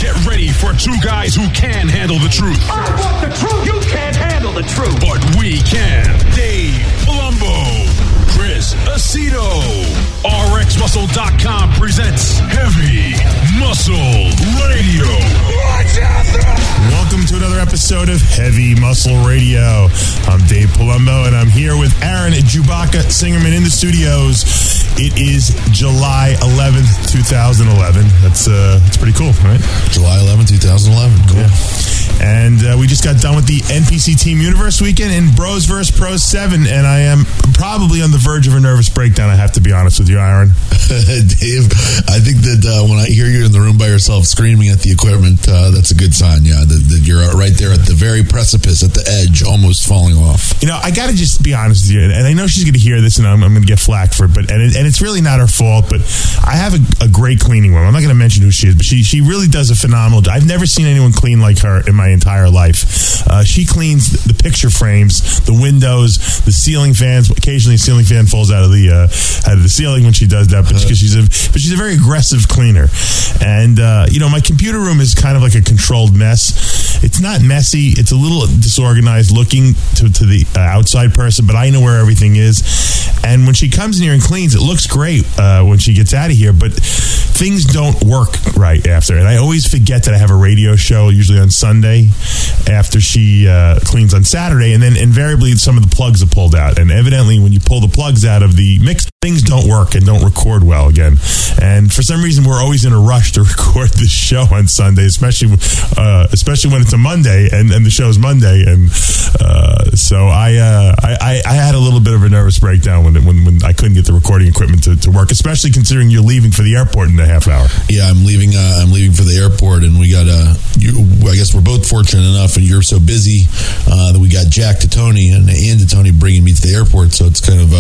Get ready for two guys who can handle the truth. I want the truth. You can't handle the truth. But we can. Dave Palumbo, Chris Aceto. RxMuscle.com presents Heavy Muscle Radio. Watch out there! Welcome to another episode of Heavy Muscle Radio. I'm Dave Palumbo, and I'm here with Aaron Chewbacca Singerman in the studios. It is July 11th, 2011. That's pretty cool, right? July 11th, 2011. Cool. Yeah. And we just got done with the NPC Team Universe weekend in Bros vs. Pros 7, and I am probably on the verge of a nervous breakdown, I have to be honest with you, Aaron. Dave, I think that when I hear you in the room by yourself screaming at the equipment, that's a good sign, yeah, that you're right there at the very precipice, at the edge, almost falling off. You know, I got to just be honest with you, and I know she's going to hear this, and I'm going to get flack for it, but and it's really not her fault, but I have a great cleaning woman. I'm not going to mention who she is, but she really does a phenomenal job. I've never seen anyone clean like her in my entire life. She cleans the picture frames, the windows, the ceiling fans. Occasionally, a ceiling fan falls out of the ceiling when she does that, but she's a very aggressive cleaner. And you know, my computer room is kind of like a controlled mess. It's not messy. It's a little disorganized looking to the outside person, but I know where everything is. And when she comes in here and cleans, it looks great when she gets out of here, but things don't work right after. And I always forget that I have a radio show, usually on Sunday, after she cleans on Saturday, and then invariably some of the plugs are pulled out. And evidently, when you pull the plugs out of the mix, things don't work and don't record well again. And for some reason, we're always in a rush to record this show on Sunday, especially when it's a Monday and the show's Monday. And so I had a little bit of a nervous breakdown when I couldn't get the recording equipment to work, especially considering you're leaving for the airport in a half hour. Yeah, I'm leaving for the airport, and we got I guess we're both fortunate enough, and you're so busy that we got Jack to Tony and Ian to Tony bringing me to the airport. So it's kind of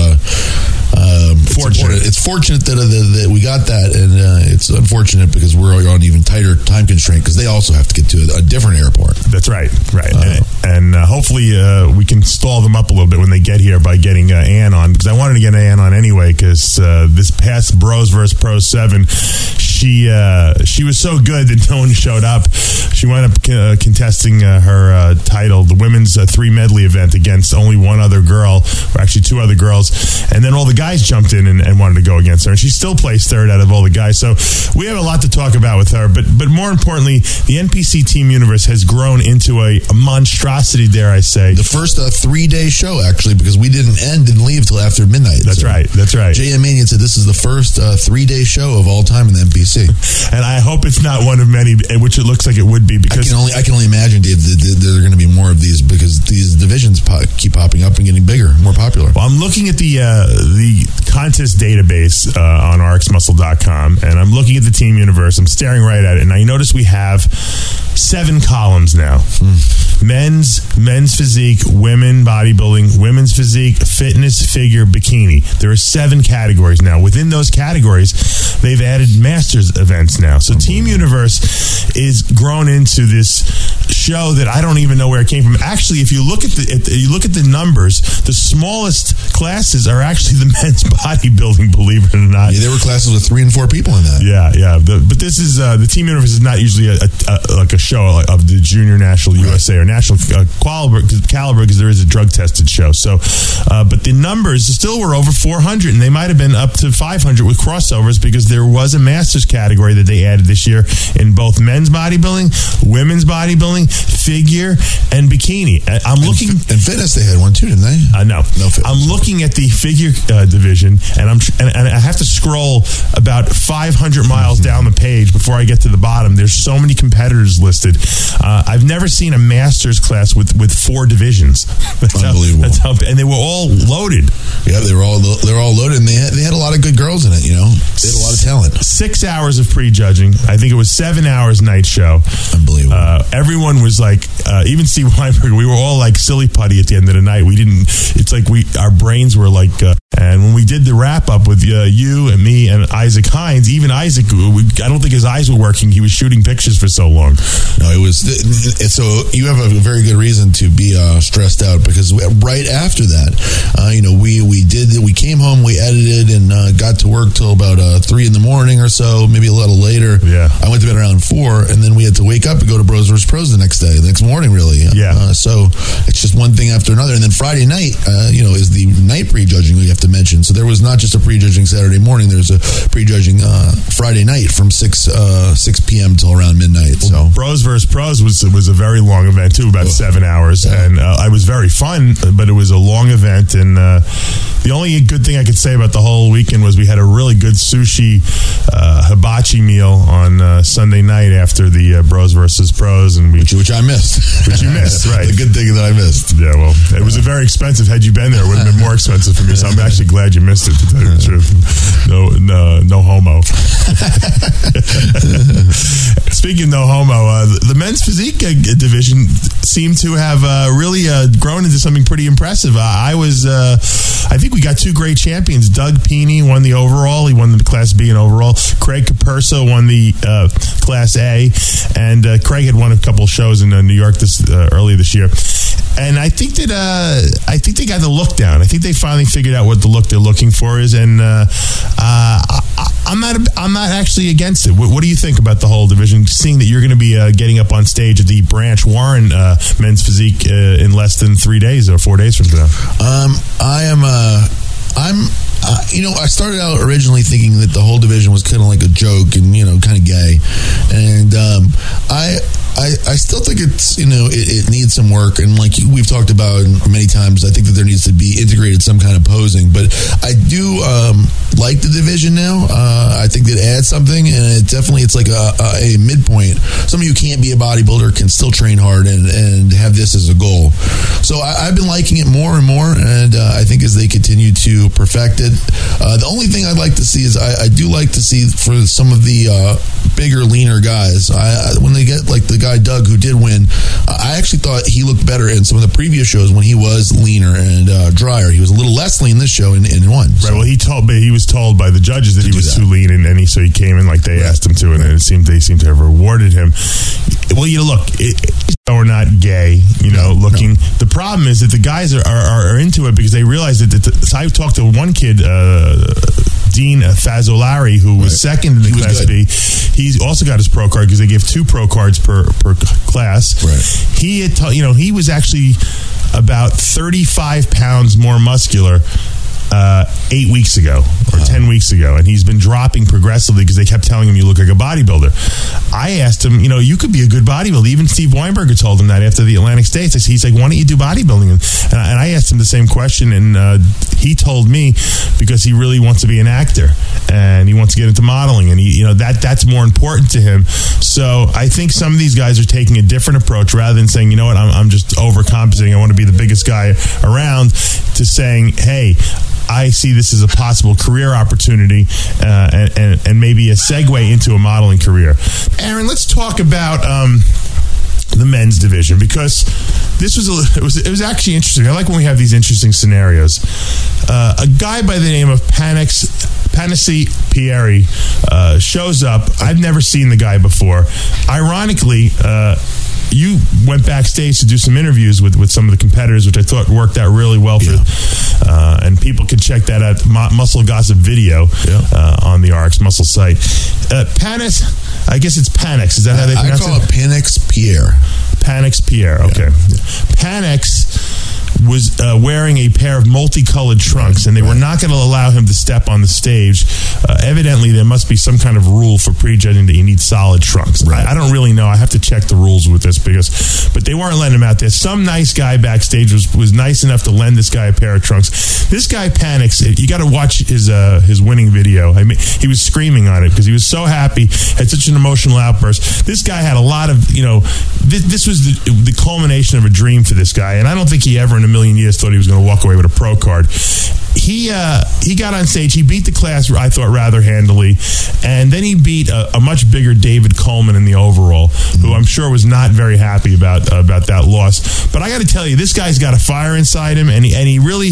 fortunate. It's fortunate that we got that, and it's unfortunate because we're on even tighter time constraint because they also have to get to a different airport. That's right. And hopefully we can stall them up a little bit when they get here by getting Ann on, because I wanted to get Ann on anyway, because this past Bros vs. Pros 7, she was so good that no one showed up. She wound up contesting her title, the women's 3 medley event, against only one other girl, or actually 2 other girls, and then all the guys jumped in and wanted to go against her, and she still placed 3rd out of all the guys. So we have a lot to talk about with her, but more importantly, the NPC Team Universe has grown into a monstrosity, dare I say. The first 3-day show, actually, because we didn't leave till after midnight. That's right. J.M. Manion said this is the first 3-day show of all time in the NPC. And I hope it's not one of many, which it looks like it would be, because I can only imagine, Dave, that there are going to be more of these because these divisions keep popping up and getting bigger, more popular. Well, I'm looking at the contest database on RxMuscle.com, and I'm looking at the Team Universe. I'm staring right at it, and I notice we have 7 columns now. Men's physique, women bodybuilding, women's physique, fitness, figure, bikini. There are 7 categories now. Within those categories, they've added masters events now. So Team Universe is grown into this show that I don't even know where it came from. Actually, if you look at the numbers, the smallest classes are actually the men's bodybuilding, believe it or not. Yeah, there were classes with 3 and 4 people in that. Yeah. But this is the Team Universe is not usually like a show of the Junior National USA or National Caliber, because there is a drug tested show. So, but the numbers still were over 400, and they might have been up to 500 with crossovers, because there was a masters category that they added this year in both men's bodybuilding, women's bodybuilding, figure, and bikini. I'm looking in fitness. They had one too, didn't they? No fitness. I'm looking at the figure division, and I have to scroll about 500 miles down the page before I get to the bottom. There's so many competitors listed. I've never seen a masters class with 4 divisions. Unbelievable. And they were all loaded. Yeah, they're all loaded, and they had a lot of good girls in it. You know, they had a lot of talent. 6 hours of prejudging. I think it was 7 hours night show. Unbelievable. Everyone was like like even Steve Weinberg, we were all like silly putty at the end of the night. We didn't. It's like our brains were like. And when we did the wrap up with you and me and Isaac Hines, even Isaac, I don't think his eyes were working. He was shooting pictures for so long. No, it was. So you have a very good reason to be stressed out, because right after that, we came home, we edited, and got to work till about 3 in the morning or so, maybe a little later. Yeah, I went to bed around 4, and then we had to wake up and go to Bros vs. Pros the next morning, really. Yeah. So it's just one thing after another, and then Friday night, is the night prejudging we have to mention. So there was not just a prejudging Saturday morning. There's a prejudging Friday night from 6 p.m. till around midnight. So Bros vs. Pros was a very long event too, about 7 hours, and it was very fun, but it was a long event. And the only good thing I could say about the whole weekend was we had a really good sushi hibachi meal on Sunday night after the Bros vs. Pros, and which I missed. Which you missed, right? The good thing that I missed. Yeah, well, it was a very expensive. Had you been there, it would have been more expensive for me. So I'm actually glad you missed it, to tell you the truth. No homo. Speaking of no homo, the men's physique division seemed to have really grown into something pretty impressive. I think we got 2 great champions. Doug Peeney won the overall. He won the Class B and overall. Craig Capurso won the Class A, and Craig had won a couple shows in New York earlier this year. And I think that they got the look down. I think they finally figured out what the look they're looking for is, and I'm not actually against it. What do you think about the whole division? Seeing that you're going to be getting up on stage at the Branch Warren Men's Physique in less than 3 days or 4 days from now. I started out originally thinking that the whole division was kind of like a joke and, kind of gay. And I still think it's, it needs some work. And like we've talked about many times, I think that there needs to be integrated some kind of posing. But I do like the division now. I think it adds something, and it's like a midpoint. Somebody who can't be a bodybuilder can still train hard and have this as a goal. So I've been liking it more and more, and I think as they continue to perfect it, the only thing I'd like to see is I do like to see for some of the bigger, leaner guys, when they get like the guy Doug who did win, I actually thought he looked better in some of the previous shows when he was leaner and drier. He was a little less lean this show and won. Right. Well, he was told by the judges that he was too lean, and so he came in like they asked him to, and they seemed to have rewarded him. Well, look, we're not gay, looking. No. The problem is that the guys are into it because they realize that. So I talked to one kid, Dean Fazzolari, who was second in the Class B. He's also got his pro card because they give 2 pro cards per class. Right. He had, he was actually about 35 pounds more muscular 8 weeks ago or 10 weeks ago, and he's been dropping progressively because they kept telling him you look like a bodybuilder. I asked him, you could be a good bodybuilder. Even Steve Weinberger told him that after the Atlantic States. He's like, why don't you do bodybuilding? And I asked him the same question, and he told me because he really wants to be an actor and he wants to get into modeling, and that's more important to him. So I think some of these guys are taking a different approach rather than saying, I'm just overcompensating, I want to be the biggest guy around, to saying, hey, I see this as a possible career opportunity and maybe a segue into a modeling career. Aaron, let's talk about the men's division, because it was actually interesting. I like when we have these interesting scenarios. A guy by the name of Panassi Pieri shows up. I've never seen the guy before. Ironically, you went backstage to do some interviews with some of the competitors, which I thought worked out really well for and people can check that out, Muscle Gossip video on the RX Muscle site. Panis, I guess it's Panax. Is that how they pronounce it? I call it Panax Pierre. Panax Pierre, okay. Panax was wearing a pair of multicolored trunks, and they were not going to allow him to step on the stage. Evidently, there must be some kind of rule for prejudging that you need solid trunks. Right. I don't really know. I have to check the rules with this, but they weren't letting him out there. Some nice guy backstage was nice enough to lend this guy a pair of trunks. This guy panics. You got to watch his winning video. I mean, he was screaming on it because he was so happy, had such an emotional outburst. This guy had a lot of, this was the culmination of a dream for this guy, and I don't think he ever in a a million years thought he was going to walk away with a pro card. He got on stage. He beat the class, I thought, rather handily, and then he beat a much bigger David Coleman in the overall, who I'm sure was not very happy about that loss. But I got to tell you, this guy's got a fire inside him, and he really.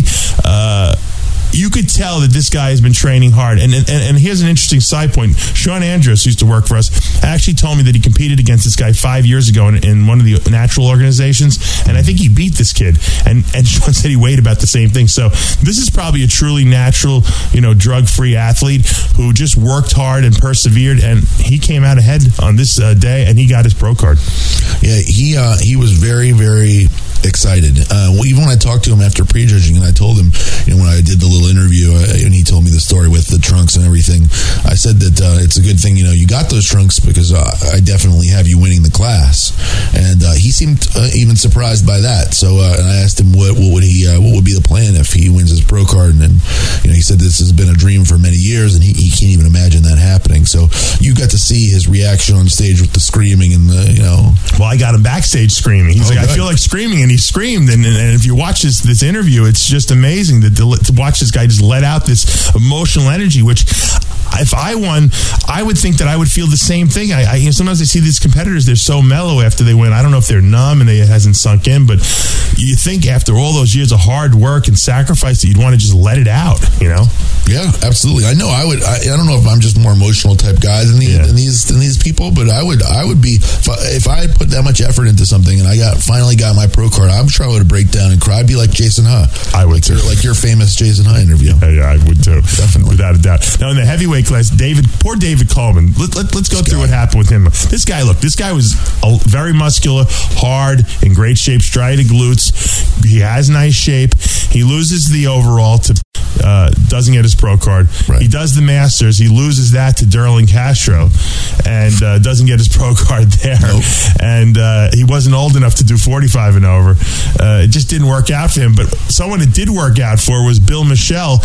You could tell that this guy has been training hard. And here's an interesting side point. Sean Andrews, who used to work for us, actually told me that he competed against this guy 5 years ago in one of the natural organizations, and I think he beat this kid. And Sean said he weighed about the same thing. So this is probably a truly natural, drug-free athlete who just worked hard and persevered, and he came out ahead on this day, and he got his pro card. Yeah, he was very, very excited. Even when I talked to him after prejudging, and I told him, when I did the little interview, and he told me the story with the trunks and everything, I said that it's a good thing, you got those trunks because I definitely have you winning the class. And he seemed even surprised by that. So and I asked him what would be the plan if he wins his pro card, and then he said this has been a dream for many years, and he can't even imagine that happening. So you got to see his reaction on stage with the screaming and Well, I got him backstage screaming. He's like, I feel like screaming, and he screamed. And if you watch this interview, it's just amazing to watch this guy just let out this emotional energy, which if I won, I would think that I would feel the same thing. Sometimes I see these competitors, they're so mellow after they win. I don't know if they're numb and it hasn't sunk in, but you think after all those years of hard work and sacrifice that you'd want to just let it out, Yeah, absolutely. I know I would. I don't know if I'm just a more emotional type guy than these people, but I would be if I put that much effort into something and I finally got my pro card. I'm sure I would break down and cry. I'd be like Jason Huh. I would too. Like your famous Jason Huh interview. Yeah, I would too. Definitely, without a doubt. Now in the heavyweight class, poor David Coleman. Let's go through what happened with him. This guy was very muscular, hard, in great shape, striated glutes. He has nice shape. He loses the overall to. Doesn't get his pro card. Right. He does the Masters. He loses that to Derlin Castro, and doesn't get his pro card there. Nope. And he wasn't old enough to do 45 and over. It just didn't work out for him. But someone it did work out for was Bill Michelle,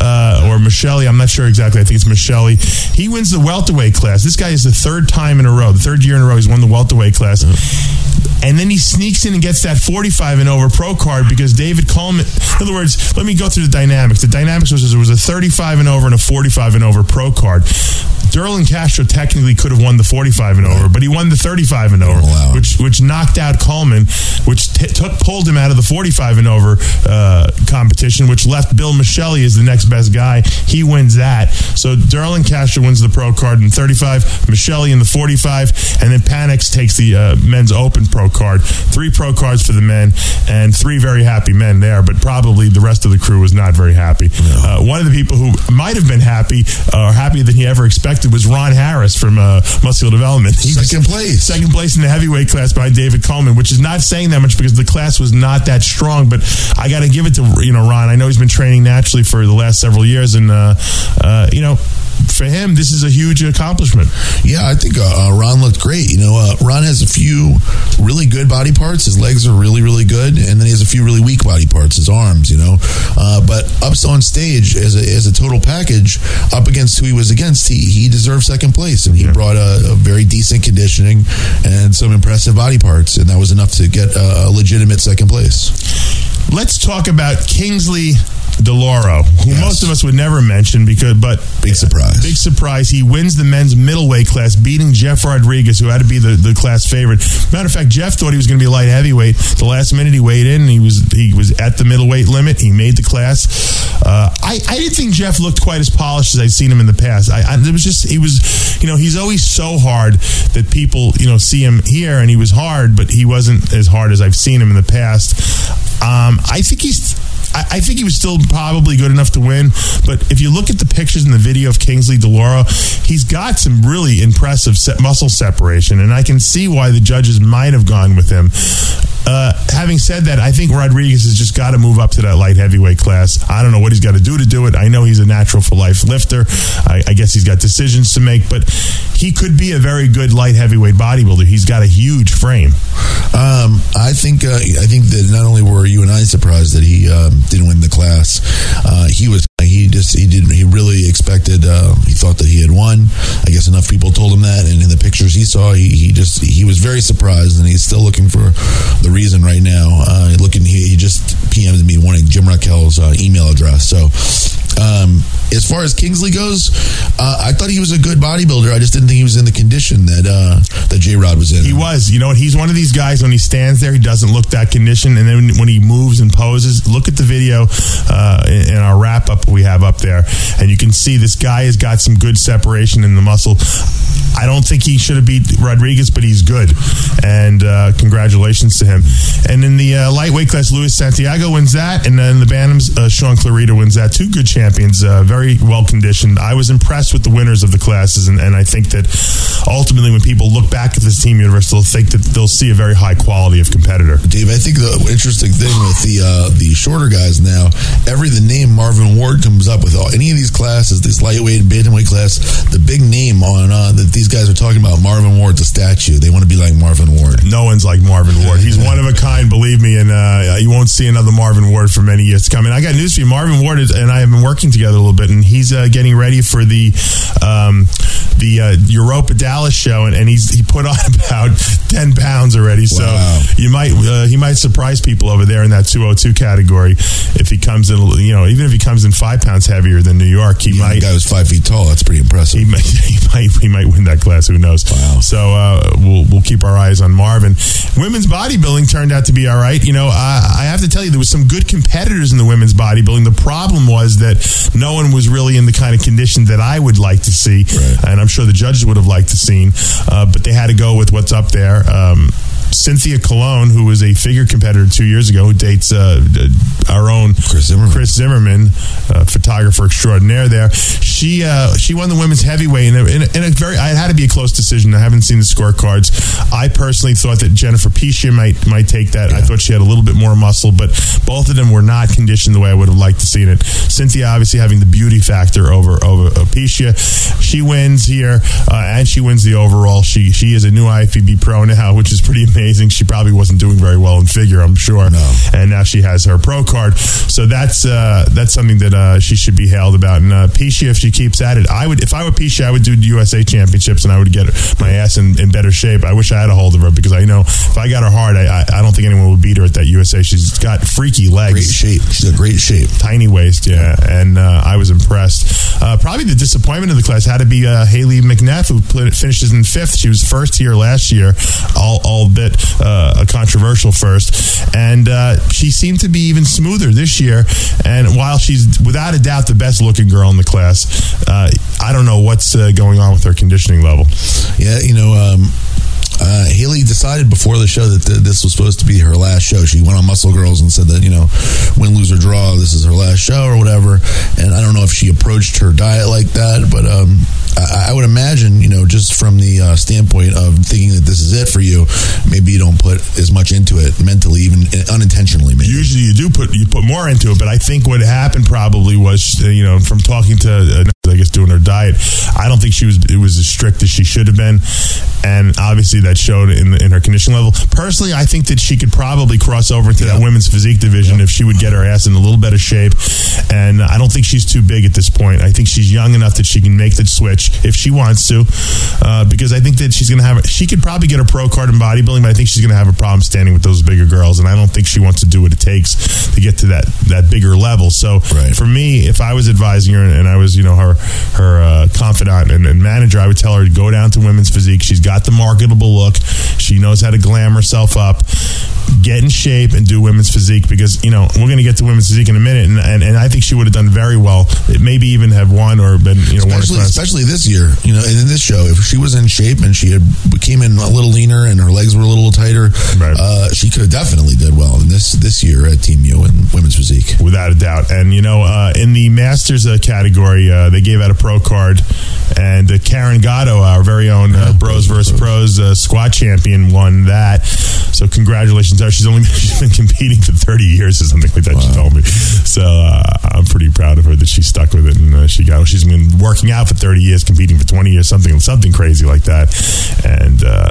or Michele. I'm not sure exactly. I think it's Michele. He wins the welterweight class. This guy is the third year in a row he's won the welterweight class. And then he sneaks in and gets that 45 and over pro card because David Coleman. In other words, let me go through the dynamics. The dynamics was there was a 35 and over and a 45 and over pro card. Derlin Castro technically could have won the 45 and over, but he won the 35 and over, which knocked out Coleman, which pulled him out of the 45 and over competition, which left Bill Michele as the next best guy. He wins that. So Derlin Castro wins the pro card in 35, Michele in the 45, and then Panex takes the men's open pro card. 3 pro cards for the men, and 3 very happy men there, but probably the rest of the crew was not very happy. No. One of the people who might have been happy, or happier than he ever expected, was Ron Harris from Muscular Development. He was second place in the heavyweight class behind David Coleman, which is not saying that much because the class was not that strong. But I got to give it to Ron. I know he's been training naturally for the last several years, and for him, this is a huge accomplishment. Yeah, I think Ron looked great. Ron has a few really good body parts. His legs are really, really good, and then he has a few really weak body parts. His arms, but up on stage as a total package, up against who he was against, he deserved second place, and he brought a very decent conditioning and some impressive body parts, and that was enough to get a legitimate second place. Let's talk about Kingsley DeLauro, who most of us would never mention big surprise. He wins the men's middleweight class, beating Jeff Rodriguez, who had to be the class favorite. Matter of fact, Jeff thought he was going to be light heavyweight. The last minute he weighed in, and he was at the middleweight limit. He made the class. I didn't think Jeff looked quite as polished as I'd seen him in the past. He's always so hard that people see him here, and he was hard, but he wasn't as hard as I've seen him in the past. I think he was still probably good enough to win, but if you look at the pictures and the video of Kingsley DeLauro, he's got some really impressive muscle separation, and I can see why the judges might have gone with him. Having said that, I think Rodriguez has just got to move up to that light heavyweight class. I don't know what he's got to do it. I know he's a natural for life lifter. I guess he's got decisions to make, but he could be a very good light heavyweight bodybuilder. He's got a huge frame. I think that not only were you and I surprised that he didn't win the class, he he really expected, he thought that he had won. I guess enough people told him that, and in the pictures he saw, he was very surprised, and he's still looking for the reason right now. He just PM'd me wanting Jim Raquel's email address. So as far as Kingsley goes, I thought he was a good bodybuilder. I just didn't think he was in the condition that J-Rod was in. He was. You know what? He's one of these guys, when he stands there, he doesn't look that conditioned. And then when he moves and poses, look at the video in our wrap-up we have up there. And you can see this guy has got some good separation in the muscle. I don't think he should have beat Rodriguez, but he's good. And congratulations to him. And in the lightweight class, Luis Santiago wins that. And then the Bantams, Sean Clarita wins that. Two good champions, very well conditioned. I was impressed with the winners of the classes, and I think that ultimately when people look back at this Team Universe, they'll think that they'll see a very high quality of competitor. Dave, I think the interesting thing with the shorter guys now, the name Marvin Ward comes up with any of these classes, this lightweight and bantamweight class, the big name on that these guys are talking about, Marvin Ward's a statue. They want to be like Marvin Ward. No one's like Marvin Ward. He's one of a kind, believe me, and you won't see another Marvin Ward for many years to come. And I got news for you. Marvin Ward and I have been working together a little bit, and he's getting ready for the Europa Dallas show, and he put on about 10 pounds already. So he might surprise people over there in that 202 category if he comes in. Even if he comes in 5 pounds heavier than New York, he might. The guy was 5 feet tall. That's pretty impressive. He might win that class. Who knows? Wow. So we'll keep our eyes on Marvin. Women's bodybuilding turned out to be all right. I have to tell you, there was some good competitors in the women's bodybuilding. The problem was that no one was really in the kind of condition that I would like to see, right. And I'm sure the judges would have liked to see. But they had to go with what's up there. Cynthia Colon, who was a figure competitor 2 years ago, who dates our own Chris Zimmerman, photographer extraordinaire there. She won the women's heavyweight in a very. It had to be a close decision. I haven't seen the scorecards. I personally thought that Jennifer Pichia might take that. Yeah. I thought she had a little bit more muscle, but both of them were not conditioned the way I would have liked to see it. Cynthia obviously having the beauty factor over Pichia. She wins here, and she wins the overall. She is a new IFBB pro now, which is pretty amazing. She probably wasn't doing very well in figure, I'm sure. No. And now she has her pro card. So that's something that she should be hailed about. And Pichia, if she keeps at it, if I were Pichia, I would do the USA Championships, and I would get my ass in better shape. I wish I had a hold of her, because I know if I got her hard, I don't think anyone would beat her at that USA. She's got freaky legs. Great shape. She's a great shape. Tiny waist, yeah. And I was impressed. Probably the disappointment of the class had to be Haley McNeff, who finishes in 5th. She was first here last year, all bit a controversial first. And she seemed to be even smoother this year. And while she's without a doubt the best looking girl in the class, I don't know what's going on with her conditioning level. Yeah, Haley decided before the show that this was supposed to be her last show. She went on Muscle Girls and said that, win, lose, or draw, this is her last show or whatever. And I don't know if she approached her diet like that, but I would imagine, just from the standpoint of thinking that this is it for you, maybe you don't put as much into it mentally, even unintentionally. Maybe. Usually you put more into it, but I think what happened probably was, from talking to, I guess, doing her diet, I don't think it was as strict as she should have been. And obviously that showed in her conditioning level. Personally, I think that she could probably cross over into that women's physique division if she would get her ass in a little better shape. And I don't think she's too big at this point. I think she's young enough that she can make the switch if she wants to, because I think that she could probably get a pro card in bodybuilding, but I think she's going to have a problem standing with those bigger girls. And I don't think she wants to do what it takes to get to that bigger level. So for me, if I was advising her and I was, her confidant and manager, I would tell her to go down to women's physique. She's got the marketable look. She knows how to glam herself up. Get in shape and do women's physique, because we're going to get to women's physique in a minute, and I think she would have done very well. Maybe even have won or been especially this year. And in this show, if she was in shape and she came in a little leaner and her legs were a little tighter, she could have definitely did well in this year at Team U in women's physique, without a doubt. And in the Masters category, they gave out a pro card, and Karen Gatto, our very own Bros vs. Pros squat champion, won that. So congratulations to her. She's been competing for 30 years or something like that. Wow. She told me. So I'm pretty proud of her that she stuck with it, and she's been working out for 30 years, competing for 20 years, something crazy like that. And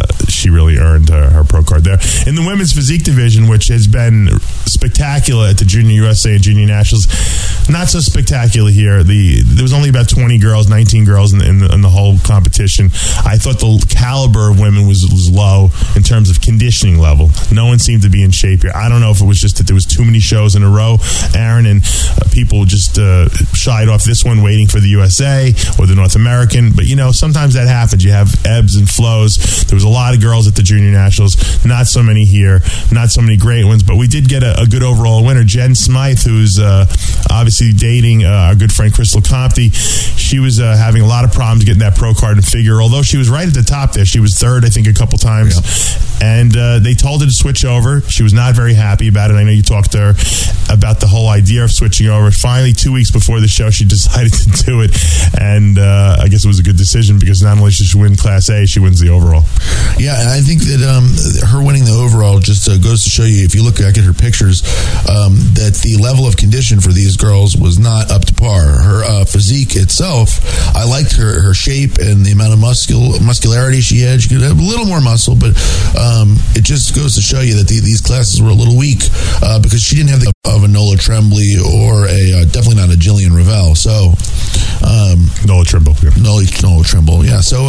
she really earned her pro card there. In the women's physique division, which has been spectacular at the Junior USA and Junior Nationals, not so spectacular here. There was only about 20 girls, 19 girls in the whole competition. I thought the caliber of women was low in terms of conditioning level. No one seemed to be in shape here. I don't know if it was just that there was too many shows in a row, Aaron, and people just shied off this one waiting for the USA or the North American. But, sometimes that happens. You have ebbs and flows. There was a lot of girls at the Junior Nationals, not so many here, not so many great ones, but we did get a good overall winner. Jen Smythe, who's obviously dating our good friend Crystal Compte. She was having a lot of problems getting that pro card and figure, although she was right at the top there. She was third, I think, a couple times. Yeah. And they told her to switch over. She was not very happy about it. I know you talked to her about the whole idea of switching over. Finally, 2 weeks before the show, she decided to do it. And I guess it was a good decision because not only should she win Class A, she wins the overall. Yeah, and I think that her winning the overall just goes to show you, if you look back at her pictures, that the level of condition for these girls was not up to par. Her physique itself, I liked her shape and the amount of muscularity she had. She could have a little more muscle, but it just goes to show you that these classes were a little weak because she didn't have the of a Nola Tremblay or definitely not a Jillian Reveille. So Nola Tremblay. Yeah. Nola Tremblay. Yeah. So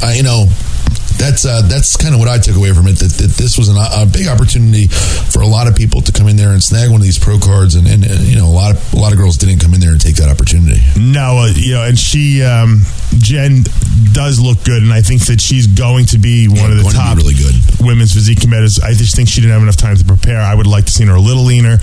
that's kind of what I took away from it. That this was a big opportunity for a lot of people to come in there and snag one of these pro cards, and a lot of girls didn't come in there and take that opportunity. No, and she Jen does look good, and I think that she's going to be one of the top really good women's physique competitors. I just think she didn't have enough time to prepare. I would like to see her a little leaner,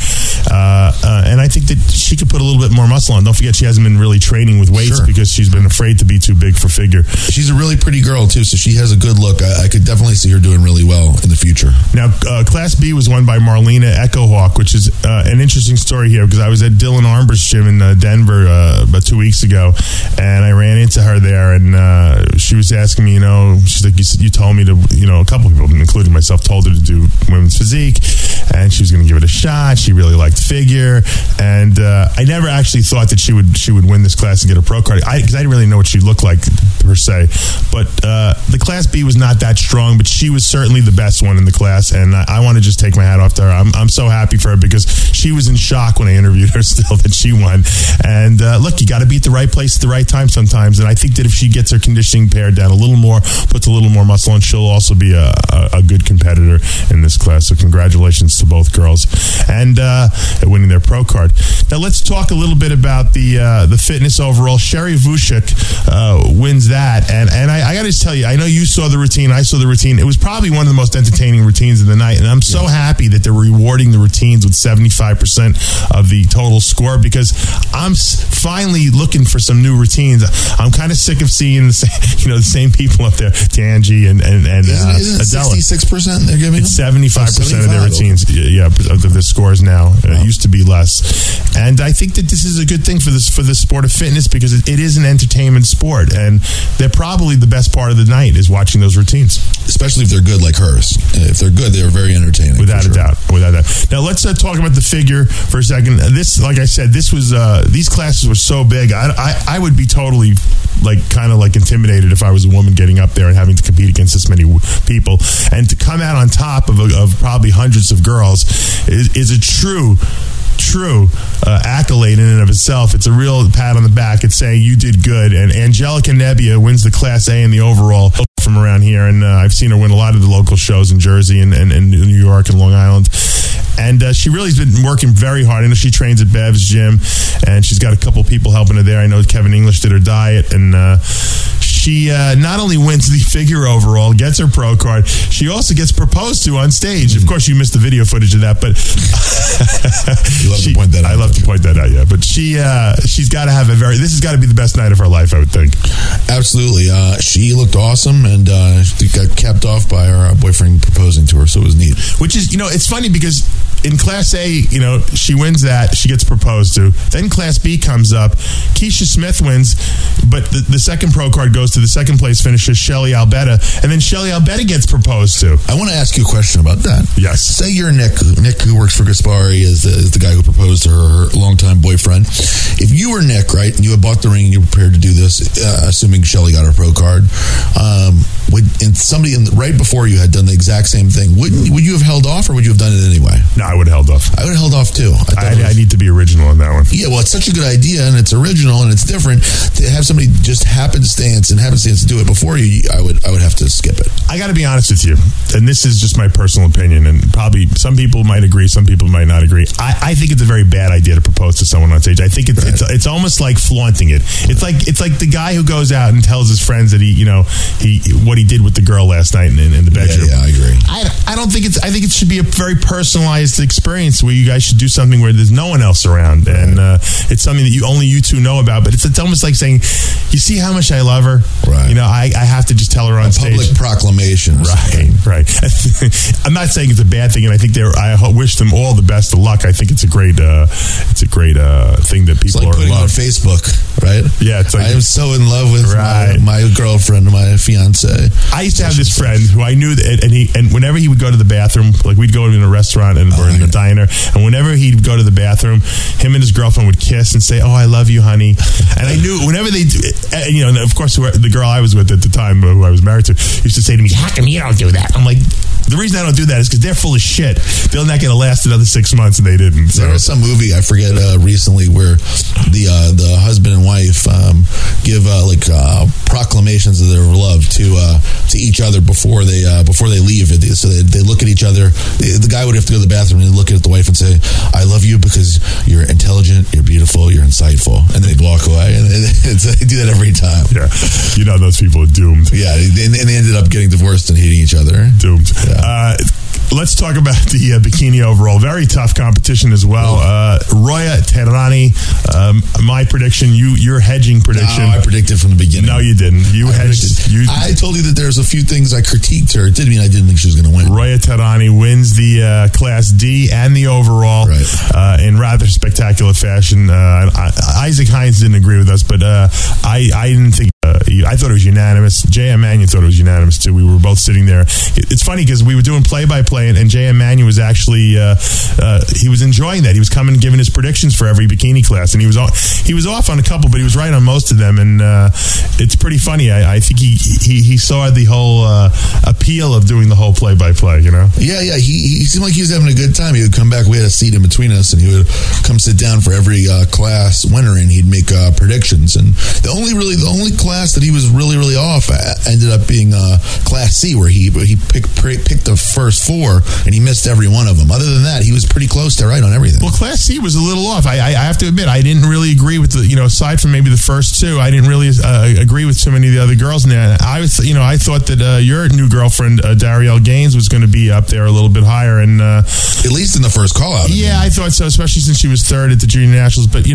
and I think that she could put a little bit more muscle on. Don't forget, she hasn't been really training with weights because she's been afraid to be too big for figure. She's a really pretty girl too, so she has a good look. I could definitely see her doing really well in the future. Now, Class B was won by Marlena Echohawk, which is an interesting story here because I was at Dylan Armbor's gym in Denver about 2 weeks ago, and I ran into her there, and she was asking me, she's like, you told me to, a couple of people, including myself, told her to do women's physique, and she was going to give it a shot. She really liked figure, and I never actually thought that she would win this class and get a pro card because I didn't really know what she looked like per se. But the Class B was not that strong, but she was certainly the best one in the class, and I want to just take my hat off to her. I'm so happy for her because she was in shock when I interviewed her still that she won. And look, you got to be at the right place at the right time sometimes, and I think that if she gets her conditioning pared down a little more, puts a little more muscle on, she'll also be a good competitor in this class. So congratulations to both girls and at winning their pro card. Now let's talk a little bit about the fitness overall. Sherry Vushik wins that, and I got to tell you, I know you saw the routine, I saw the routine. It was probably one of the most entertaining routines of the night, and I'm so happy that they're rewarding the routines with 75% of the total score because I'm finally looking for some new routines. I'm kind of sick of seeing the same people up there, Tangi and Adela. 66% they're giving. It's 75% of their routines. Yeah, of the scores now. It used to be less, and I think that this is a good thing for the sport of fitness because it is an entertainment sport, and they're probably the best part of the night is watching those routines, especially if they're good like hers. If they're good, they are very entertaining. Without a doubt. Now let's talk about the figure for a second. This, like I said, this was these classes were so big. I would be totally kind of intimidated if I was a woman getting up there and having to compete against this many people, and to come out on top of probably hundreds of girls is a true accolade in and of itself. It's a real pat on the back. It's saying you did good. And Angelica Nebbia wins the Class A in the overall from around here, and I've seen her win a lot of the local shows in Jersey and New York and Long Island. And she really has been working very hard. I know she trains at Bev's gym, and she's got a couple people helping her there. I know Kevin English did her diet, and she not only wins the figure overall, gets her pro card, she also gets proposed to on stage. Of course, you missed the video footage of that, but you love to point that out. I love to point that out, yeah. But she's got to have this has got to be the best night of her life, I would think. Absolutely. She looked awesome, and got capped off by her boyfriend proposing to her, so it was neat. Which is, it's funny because in Class A, you know, she wins that. She gets proposed to. Then Class B comes up. Keisha Smith wins, but the second pro card goes to the second place finisher, Shelly Albetta. And then Shelly Albetta gets proposed to. I want to ask you a question about that. Yes. Say you're Nick. Nick, who works for Gaspari, is the guy who proposed to her longtime boyfriend. If you were Nick, right, and you had bought the ring and you were prepared to do this, assuming Shelly got her pro card, and somebody right before you had done the exact same thing, would you have held off, or would you have done it anyway? No, I would have held off. I would have held off too. I need to be original on that one. Yeah, well, it's such a good idea, and it's original, and it's different. To have somebody just happenstance to do it before you, I would have to skip it. I got to be honest with you, and this is just my personal opinion, and probably some people might agree, some people might not agree. I think it's a very bad idea to propose to someone on stage. I think it's almost like flaunting it. It's like the guy who goes out and tells his friends that he what he did with the girl last night in the bedroom. Yeah, I agree. I don't think I think it should be a very personalized experience where you guys should do something where there's no one else around, and it's something that only you two know about. But it's almost like saying, you see how much I love her. Right. You know, I have to just tell her on stage. Public proclamation. Right. I'm not saying it's a bad thing, and I think I wish them all the best of luck. I think it's a great thing that people are in love. On Facebook, right? Yeah, it's like, I am so in love with my girlfriend, my fiance. I used to have this friend who I knew that, and whenever he would go to the bathroom, like we'd go in a restaurant or in a diner, and whenever he'd go to the bathroom, him and his girlfriend would kiss and say, "Oh, I love you, honey." And I knew whenever they, and of course, the girl I was with at the time, who I was married to, used to say to me, "How come you don't do that?" I'm like, the reason I don't do that is because they're full of shit. They're not going to last another 6 months, and they didn't. So. There was some movie I forget recently where the husband and wife give proclamations of their love to each other before they leave. So they look at each other. The guy would have to go to the bathroom and look at the wife and say, "I love you because you're intelligent, you're beautiful, you're insightful," and then they'd walk away. And they do that every time. Yeah, you know those people are doomed. Yeah, and they ended up getting divorced and hating each other. Doomed. Yeah. Let's talk about the bikini overall. Very tough competition as well. Roya Teherani, my prediction, your hedging prediction. No, I predicted from the beginning. No, you didn't. You hedged. I told you that there's a few things I critiqued her. It didn't mean I didn't think she was going to win. Roya Teherani wins the Class D and the overall in rather spectacular fashion. Isaac Hines didn't agree with us, but I didn't think. I thought it was unanimous. J.M. Mannion thought it was unanimous too. We were both sitting there. It's funny because we were doing play-by-play, and J.M. Mannion was actually he was enjoying that. He was coming and giving his predictions for every bikini class, and he was off on a couple, but he was right on most of them. And it's pretty funny. I think he saw the whole appeal of doing the whole play-by-play. You know? Yeah. He seemed like he was having a good time. He would come back. We had a seat in between us, and he would come sit down for every class winner, and he'd make predictions. And the only class that he was really off ended up being Class C, where he picked the first four and he missed every one of them. Other than that, he was pretty close to right on everything. Well, Class C was a little off. I have to admit, I didn't really agree with aside from maybe the first two, I didn't really agree with too many of the other girls in there. I thought that your new girlfriend Darielle Gaines was going to be up there a little bit higher, and at least in the first call out. Yeah, I thought so, especially since she was third at the Junior Nationals. But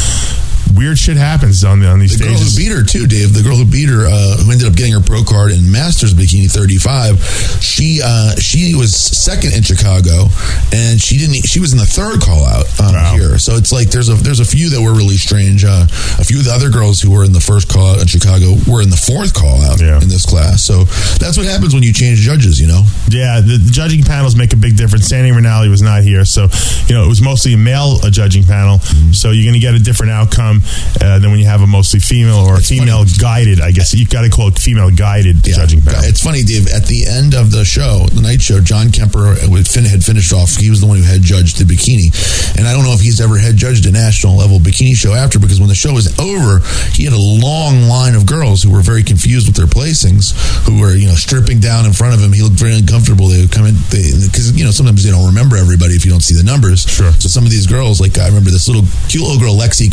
weird shit happens on these stages. The girl who beat her too, Dave. The girl who beat her, who ended up getting her pro card in Masters Bikini 35. She was second in Chicago, and she was in the third call out here. So it's like there's a few that were really strange. A few of the other girls who were in the first call out in Chicago were in the fourth call out in this class. So that's what happens when you change judges. Yeah, the judging panels make a big difference. Sandy Rinaldi was not here, so it was mostly a male judging panel. Mm-hmm. So you're going to get a different outcome than when you have a mostly female or female guided. I guess you got to call it female guided judging panel. It's funny, Dave. At the end of the show, the night show, John Kemper had finished off. He was the one who head judged the bikini, and I don't know if he's ever head judged a national level bikini show after, because when the show was over, he had a long line of girls who were very confused with their placings, who were stripping down in front of him. He looked very uncomfortable. They would come in because sometimes you don't remember everybody if you don't see the numbers. Sure. So some of these girls, like I remember this cute little girl, Lexi Kaufman, who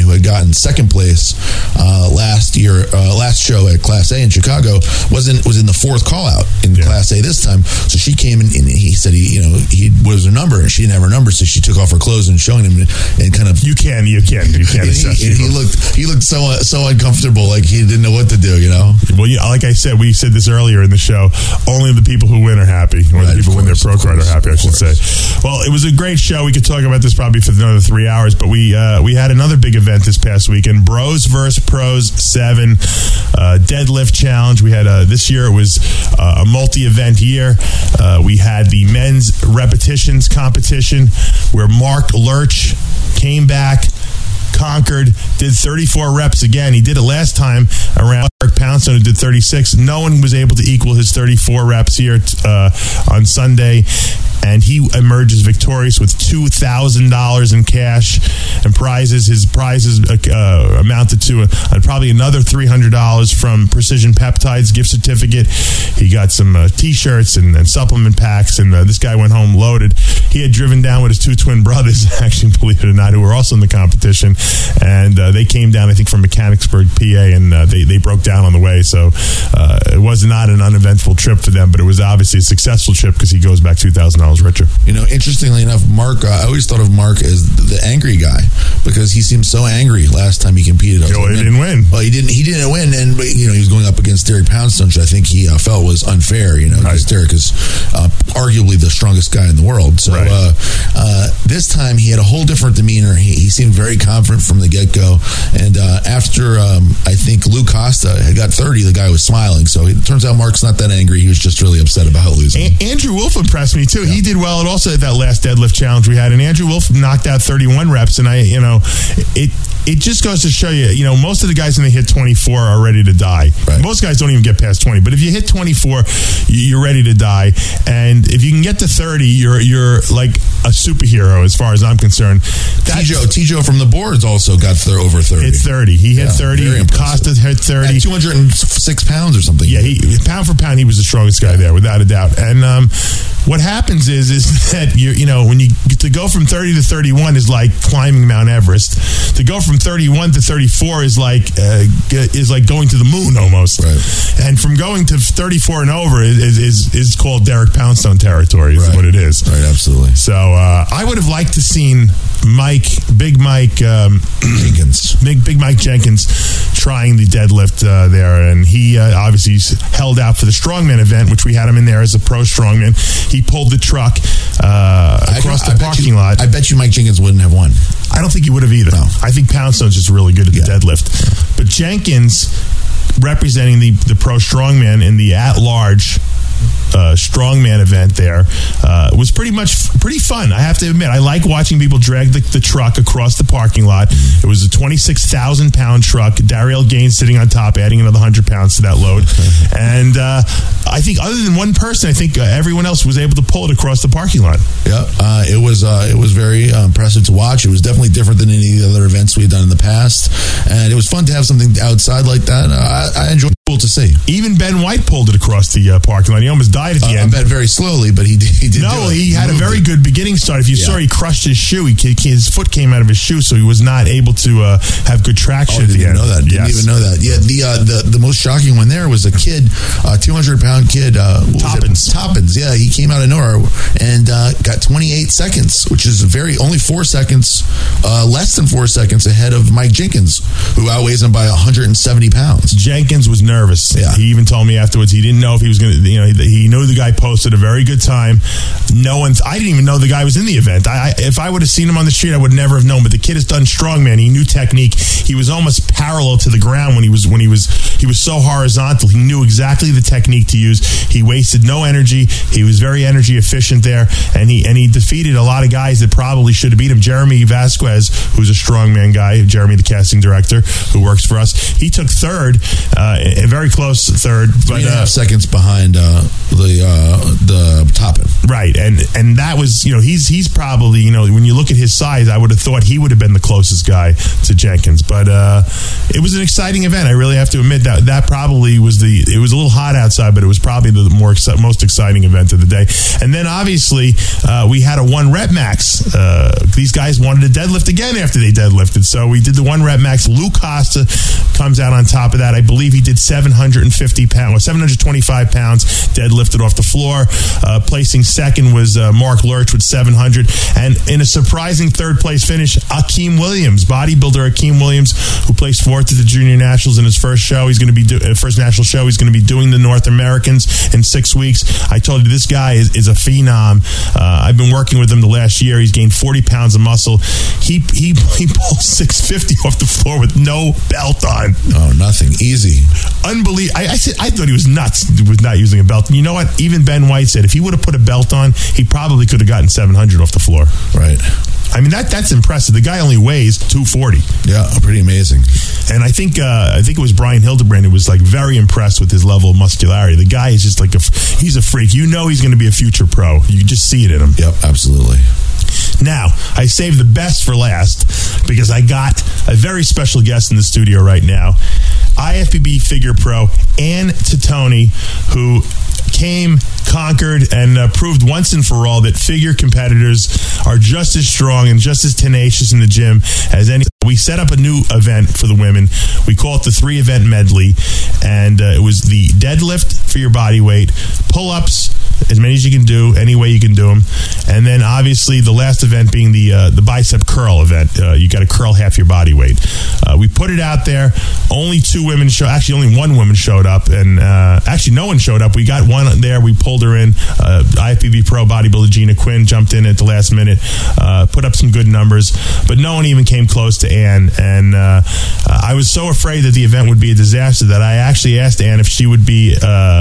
who had gotten second place last show at Class A in Chicago, was in the fourth call out in Class A this time. So she came in and he said he was her number, and she didn't have her number, so she took off her clothes and showing him and kind of you can assess he looked so uncomfortable, like he didn't know what to do. Well, like I said, we said this earlier in the show. Only the people who win are happy, or the people who win their pro card are happy, I should say. Well, it was a great show. We could talk about this probably for another 3 hours, but we had another big event this past weekend: Bros vs. Pros 7 deadlift challenge. We had this year it was a multi-event year. We had the men's repetitions competition where Mark Lurch came back, conquered, did 34 reps again. He did it last time around. Eric Poundstone, who did 36. No one was able to equal his 34 reps here on Sunday, and he emerges victorious with $2,000 in cash and prizes. His prizes amounted to probably another $300 from Precision Peptides gift certificate. He got some T-shirts and supplement packs, and this guy went home loaded. He had driven down with his two twin brothers, actually, believe it or not, who were also in the competition, and they came down, I think, from Mechanicsburg, PA, and they broke down on the way. So it was not an uneventful trip for them, but it was obviously a successful trip because he goes back $2,000 richer. Interestingly enough, Mark, I always thought of Mark as the angry guy because he seemed so angry last time he competed. He didn't win. Well, he didn't win, and he was going up against Derek Poundstone, which I think he felt was unfair. Because Derek is arguably the strongest guy in the world. So this time he had a whole different demeanor. He seemed very confident from the get-go, and after I think Lou Costa had got 30, the guy was smiling. So it turns out Mark's not that angry. He was just really upset about losing. Andrew Wolf impressed me too. Yeah. He did well at also at that last deadlift challenge we had, and Andrew Wolf knocked out 31 reps. And it just goes to show you, most of the guys when they hit 24 are ready to die. Right. Most guys don't even get past 20, but if you hit 24, you're ready to die. And if you can get to 30, you're like a superhero as far as I'm concerned. Tijo from the boards also got over 30. Hit 30. He hit 30. Costa hit 30. At 206 pounds or something. Yeah, pound for pound, he was the strongest guy there, without a doubt. And what happens is that when you to go from 30 to 31 is like climbing Mount Everest. To go from 31 to 34 is like going to the moon almost. Right. And from going to 34 and over is called Derek Poundstone territory. Is what it is. Right, absolutely. So I would have liked to seen Big Mike Jenkins, Big Mike Jenkins trying the deadlift there, and he obviously held out for the strongman event, which we had him in there as a pro strongman. He pulled the truck across the parking lot. I bet you Mike Jenkins wouldn't have won. I don't think he would have either. No. I think Poundstone's just really good at the deadlift. Yeah. But Jenkins, representing the pro strongman in the at-large strongman event there, was pretty fun. I have to admit, I like watching people drag the truck across the parking lot. It was a 26,000 pound truck. Dariel Gaines sitting on top, adding another 100 pounds to that load. And I think other than one person, I think everyone else was able to pull it across the parking lot. Yeah, it was very impressive to watch. It was definitely different than any of the other events we had done in the past, and it was fun to have something outside like that. I enjoyed it. Cool to see. Even Ben White pulled it across the parking lot. He almost died at the end. I bet very slowly, but he did. No, he had a very good beginning start. If you saw, he crushed his shoe. His foot came out of his shoe, so he was not able to have good traction at the end. Didn't even know that. Yeah, the most shocking one there was a kid, a 200-pound kid. Toppins. Yeah, he came out of nowhere and got 28 seconds, which is only 4 seconds, less than 4 seconds ahead of Mike Jenkins, who outweighs him by 170 pounds. Jenkins was nervous. Yeah. He even told me afterwards he didn't know if he was going to, he knew the guy posted a very good time. I didn't even know the guy was in the event. If I would have seen him on the street, I would never have known. But the kid has done strongman. He knew technique. He was almost parallel to the ground when he was so horizontal. He knew exactly the technique to use. He wasted no energy. He was very energy efficient there, and he defeated a lot of guys that probably should have beat him. Jeremy Vasquez, who's a strongman guy, Jeremy, the casting director, who works for us, he took third, very close third, but 3.5 seconds behind the Toppin. Right. Right, and that was, he's probably, when you look at his size, I would have thought he would have been the closest guy to Jenkins. But it was an exciting event. I really have to admit that probably was it was a little hot outside, but it was probably the most exciting event of the day. And then obviously we had a 1-rep max. These guys wanted to deadlift again after they deadlifted, so we did the 1-rep max. Lou Costa comes out on top of that. I believe he did 725 pounds deadlifted off the floor. Placing second was Mark Lurch with 700, and in a surprising third place finish, Akeem Williams, bodybuilder Akeem Williams, who placed fourth at the Junior Nationals in his first show. He's going to be first national show. He's going to be doing the North Americans in 6 weeks. I told you, this guy is a phenom. I've been working with him the last year. He's gained 40 pounds of muscle. He pulled 650 off the floor with no belt on. Oh, nothing. Easy. Unbelievable. I thought he was nuts with not using a belt. And you know what? Even Ben White said if he would have put a belt on, he probably could have gotten 700 off the floor. Right. I mean, that's impressive. The guy only weighs 240. Yeah, pretty amazing. And I think it was Brian Hildebrand who was like very impressed with his level of muscularity. The guy is just like he's a freak. He's going to be a future pro. You just see it in him. Yep, absolutely. Now, I saved the best for last because I got a very special guest in the studio right now. IFBB figure pro Ann Tittoni, who came, conquered, and proved once and for all that figure competitors are just as strong and just as tenacious in the gym as any. We set up a new event for the women. We call it the 3-event medley, and it was the deadlift for your body weight, pull-ups, as many as you can do, any way you can do them, and then obviously the last event being the bicep curl event. You got to curl half your body weight. We put it out there. Only 2 women only one woman showed up, and actually no one showed up. We got one there. We pulled her in. IFBB pro bodybuilder Gina Quinn jumped in at the last minute, put up some good numbers, but no one even came close to Ann. And I was so afraid that the event would be a disaster that I actually asked Ann if she would be,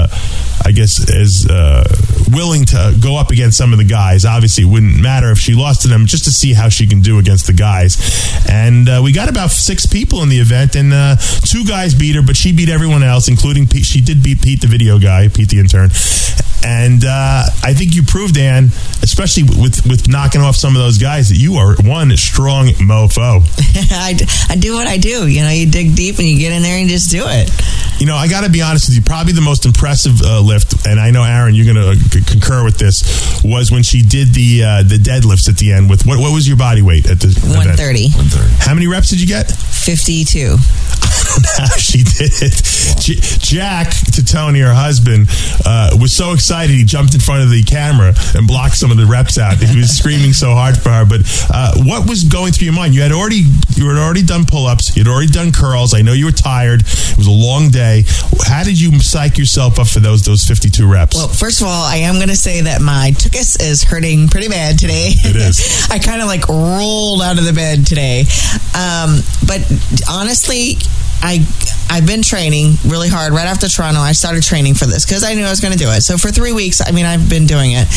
as willing to go up against some of the guys. Obviously, it wouldn't matter if she lost to them, just to see how she can do against the guys. And we got about 6 people in the event, and 2 guys beat her, but she beat everyone else, including Pete. She did beat Pete, the video guy, Pete the intern. And I think you proved, Ann, especially with knocking off some of those guys, that you are one strong mofo. I do what I do. You dig deep and you get in there and just do it. I got to be honest with you. Probably the most impressive lift, and I know, Aaron, you're going to concur with this, was when she did the deadlifts at the end. With what was your body weight at the 130. Event? 130. How many reps did you get? 52. She did it. Jack Tittoni, her husband, was so excited he jumped in front of the camera and blocked some of the reps out. He was screaming so hard for her. But what was going through your mind? You had already done pull-ups. You had already done curls. I know you were tired. It was a long day. How did you psych yourself up for those 52 reps? Well, first of all, I am going to say that my tuchus is hurting pretty bad today. It is. I kind of rolled out of the bed today. But honestly, I've been training really hard. Right after Toronto, I started training for this because I knew I was going to do it. So for 3 weeks, I've been doing it.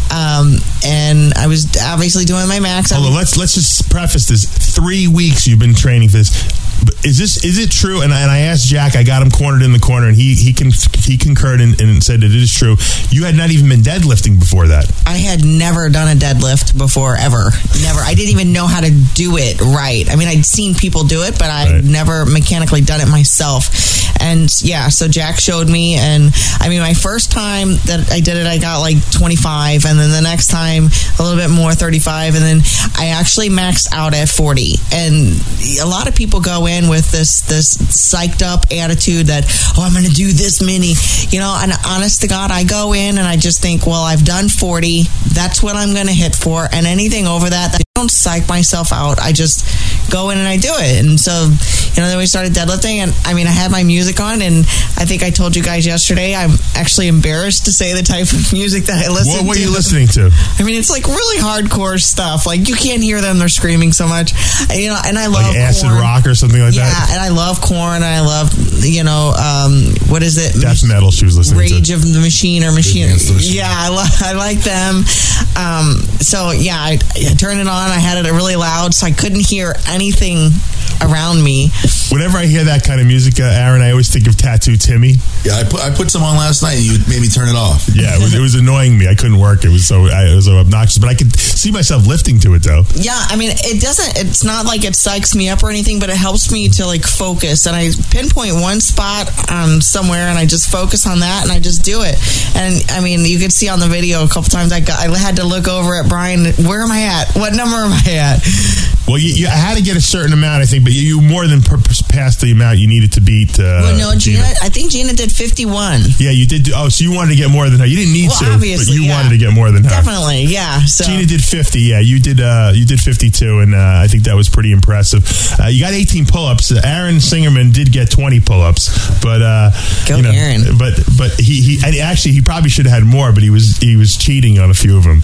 And I was obviously doing my max. Hold on, let's just preface this. 3 weeks you've been training for this. Is it true? And I asked Jack. I got him cornered in the corner, and he concurred and said that it is true. You had not even been deadlifting before that. I had never done a deadlift before, ever. Never. I didn't even know how to do it right. I'd seen people do it, but I'd never mechanically done it myself. And yeah, so Jack showed me, and my first time that I did it, I got 25, and then the next time a little bit more, 35, and then I actually maxed out at 40. And a lot of people go in with this psyched up attitude that, I'm going to do this many, and honest to God, I go in and I just think, well, I've done 40. That's what I'm going to hit for. And anything over that, I don't psych myself out. I just go in and I do it. And so, then we started deadlifting, and I had my music on, and I think I told you guys yesterday, I'm actually embarrassed to say the type of music that I listen to. What are you listening to? It's really hardcore stuff. You can't hear them. They're screaming so much. And I love acid Korn. Rock or something like that. Yeah, and I love Korn, and I love, what is it? Death metal she was listening Rage to. of the Machine or Machine. Yeah, I like them. So yeah, I turned it on. I had it really loud, so I couldn't hear anything around me. Whenever I hear that kind of music, Aaron, I always think of Tattoo Timmy. Yeah, I put some on last night and you made me turn it off. Yeah, it was annoying me. I couldn't work. It was so obnoxious. But I could see myself lifting to it, though. Yeah, I mean, it's not like it psychs me up or anything, but it helps me to like focus. And I pinpoint one spot somewhere and I just focus on that and I just do it. And I mean, you could see on the video a couple times I had to look over at Brian. Where am I at? What number am I at? Well, you had to get a certain amount, I think, but you more than passed the amount you needed to beat. Well, no, Gina. I think Gina did 51. Yeah, you did. So you wanted to get more than her. You didn't need to, but you wanted to get more than her. Definitely, yeah. So Gina did 50. Yeah, you did 52, and I think that was pretty impressive. You got 18 pull-ups. Aaron Singerman did get 20 pull-ups, but Aaron. But he probably should have had more, but he was cheating on a few of them.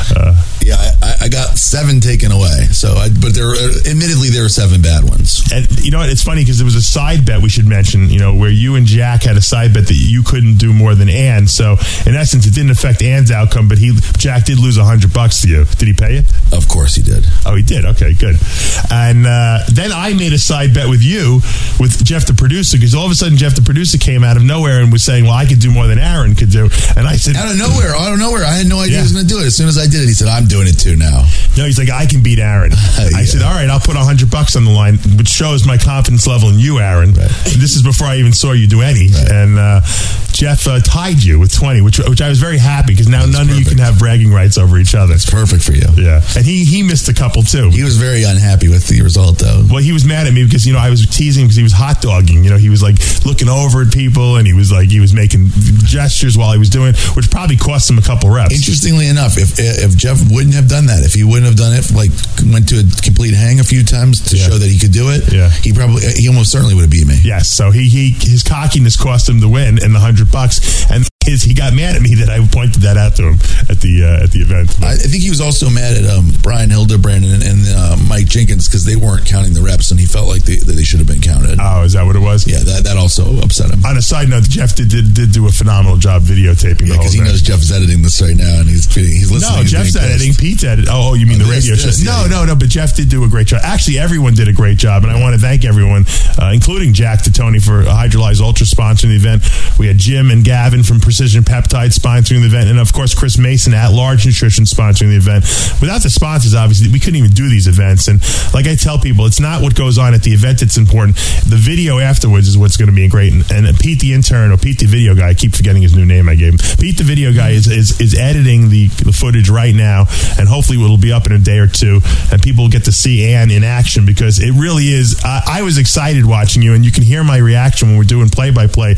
Yeah, I got 7 taken away. But admittedly there were 7 bad ones. And you know what? It's funny because there was a side bet we should mention. Where you and Jack had a side bet that you couldn't do more than Ann. So in essence, it didn't affect Ann's outcome, but Jack did lose $100 to you. Did he pay you? Of course he did. Oh, he did. Okay, good. And then I made a side bet with you, with Jeff the producer, because all of a sudden Jeff the producer came out of nowhere and was saying, "Well, I could do more than Aaron could do." And I said, out of nowhere. I had no idea he was going to do it. As soon as I did it, he said, "I'm doing it too now." No, he's like, "I can beat Aaron." I said, "All right, I'll put $100 on the line," which shows my confidence level in you, Aaron. Right. And this is before I even saw you do any. Right. And Jeff tied you with 20, which I was very happy because now none of you can have bragging rights over each other. It's perfect for you. Yeah, and he missed a couple too. He was very unhappy with the result, though. Well, he was mad at me because I was teasing him because he was hot dogging. He was like looking over at people and he was making gestures while he was doing it, which probably cost him a couple reps. Interestingly enough, if Jeff wouldn't have done that, if he wouldn't have done it, like went to a complete hang a few times to show that he could do it, he almost certainly would have beat me. Yes, so his cockiness cost him the win and the $100, and he got mad at me that I pointed that out to him at the event. I think he was also mad at Brian Hildebrand and Mike Jenkins because they weren't counting the reps, and he felt like they should have been counted. Oh, is that what it was? Yeah, that also upset him. On a side note, Jeff did do a phenomenal job videotaping the whole thing. Because he knows Jeff's editing this right now, and he's listening. No, Jeff's editing. Pete's editing. Oh, you mean the radio show? No, but Jeff did do a great job. Actually, everyone did a great job, and I want to thank everyone, including Jack Titoni for Hydrolyze Ultra sponsoring the event. We had Jim and Gavin from Precision Peptides sponsoring the event, and of course Chris Mason at Large Nutrition sponsoring the event. Without the sponsors, obviously, we couldn't even do these events. And like I tell people, it's not what goes on at the event that's important. The video afterwards is what's going to be great. And Pete the intern, or Pete the video guy, I keep forgetting his new name I gave him. Pete the video guy is editing the footage right now, and hopefully it'll be up in a day or two, and people will get to see Ann in action, because it really is. I was excited watching you, and you can hear my reaction when we're doing play-by-play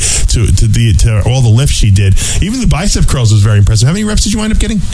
to all the lifts she did. Even the bicep curls was very impressive. How many reps did you wind up getting?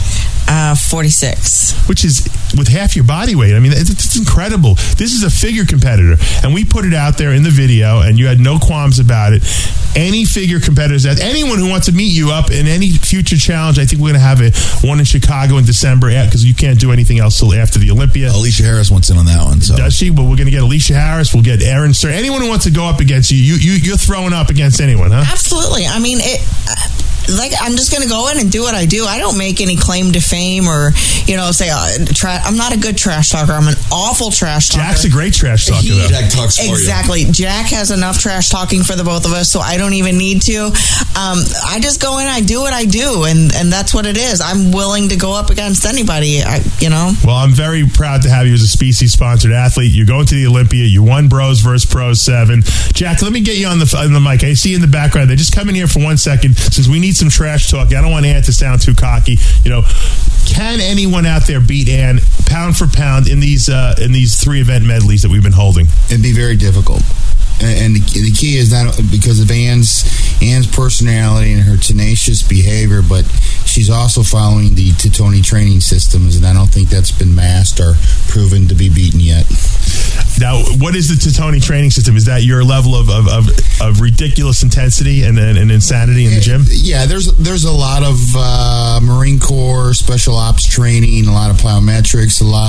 46. Which is with half your body weight. I mean, it's incredible. This is a figure competitor, and we put it out there in the video, and you had no qualms about it. Any figure competitors, anyone who wants to meet you up in any future challenge, I think we're going to have one in Chicago in December, because you can't do anything else till after the Olympia. Alicia Harris wants in on that one. So. Does she? Well, we're going to get Alicia Harris. We'll get Aaron Stern. Anyone who wants to go up against you, you're throwing up against anyone, huh? Absolutely. I mean, I'm just going to go in and do what I do. I don't make any claim to fame or, say, I'm not a good trash talker. I'm an awful trash talker. Jack's a great trash talker, though. Jack talks for you. Exactly. Jack has enough trash talking for the both of us, so I don't even need to. I just go in, I do what I do, and that's what it is. I'm willing to go up against anybody, Well, I'm very proud to have you as a Species-sponsored athlete. You're going to the Olympia. You won Bros vs. Pros 7. Jack, let me get you on the mic. I see you in the background. They just come in here for 1 second, since we need some trash talk. I don't want Ann to sound too cocky. Can anyone out there beat Ann pound for pound in these 3 event medleys that we've been holding? It'd be very difficult. And the key is not because of Ann's personality and her tenacious behavior, but she's also following the Titoni training systems, and I don't think that's been masked or proven to be beaten yet. Now, what is the Titoni training system? Is that your level of ridiculous intensity and insanity in the gym? Yeah, there's a lot of Marine Corps special ops training, a lot of plyometrics, a lot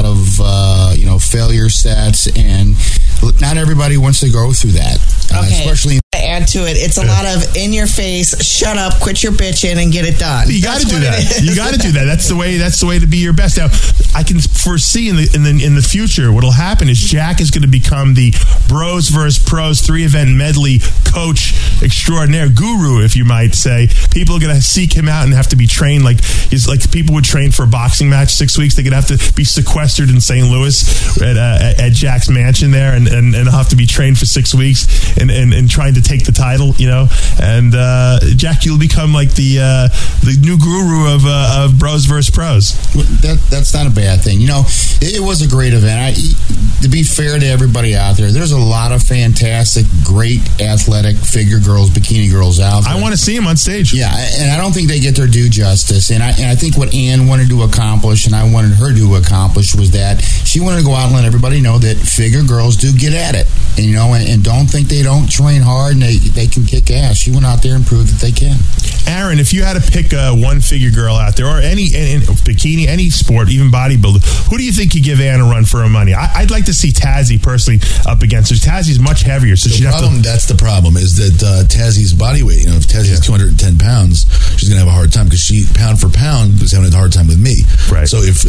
of failure sets, and not everybody wants to go through that, okay. especially. add to it. It's a lot of in your face, shut up, quit your bitching, and get it done. You got to do that. You got to do that. That's the way to be your best. Now, I can foresee in the future what'll happen is Jack is going to become the Bros vs. Pros 3-event medley coach extraordinaire, guru, if you might say. People are going to seek him out and have to be trained like people would train for a boxing match 6 weeks. They're going to have to be sequestered in St. Louis at Jack's mansion there, and they'll have to be trained for 6 weeks and trying to take the title, And Jack, you'll become like the new guru of Bros vs. Pros. That's not a bad thing. It was a great event. To be fair to everybody out there, there's a lot of fantastic, great athletic figure girls, bikini girls out there. I want to see them on stage. Yeah, and I don't think they get their due justice. And I think what Ann wanted to accomplish, and I wanted her to accomplish, was that she wanted to go out and let everybody know that figure girls do get at it. And don't think they don't train hard and they can kick ass. She went out there and proved that they can. Aaron, if you had to pick one figure girl out there, or any bikini, any sport, even bodybuilder, who do you think could give Ann a run for her money? I'd like to see Tazzy personally up against her. Tazzy's much heavier, so she'd have to. That's the problem, is that Tazzy's body weight. If Tazzy's 210 pounds, she's going to have a hard time because she, pound for pound, is having a hard time with me. Right. So if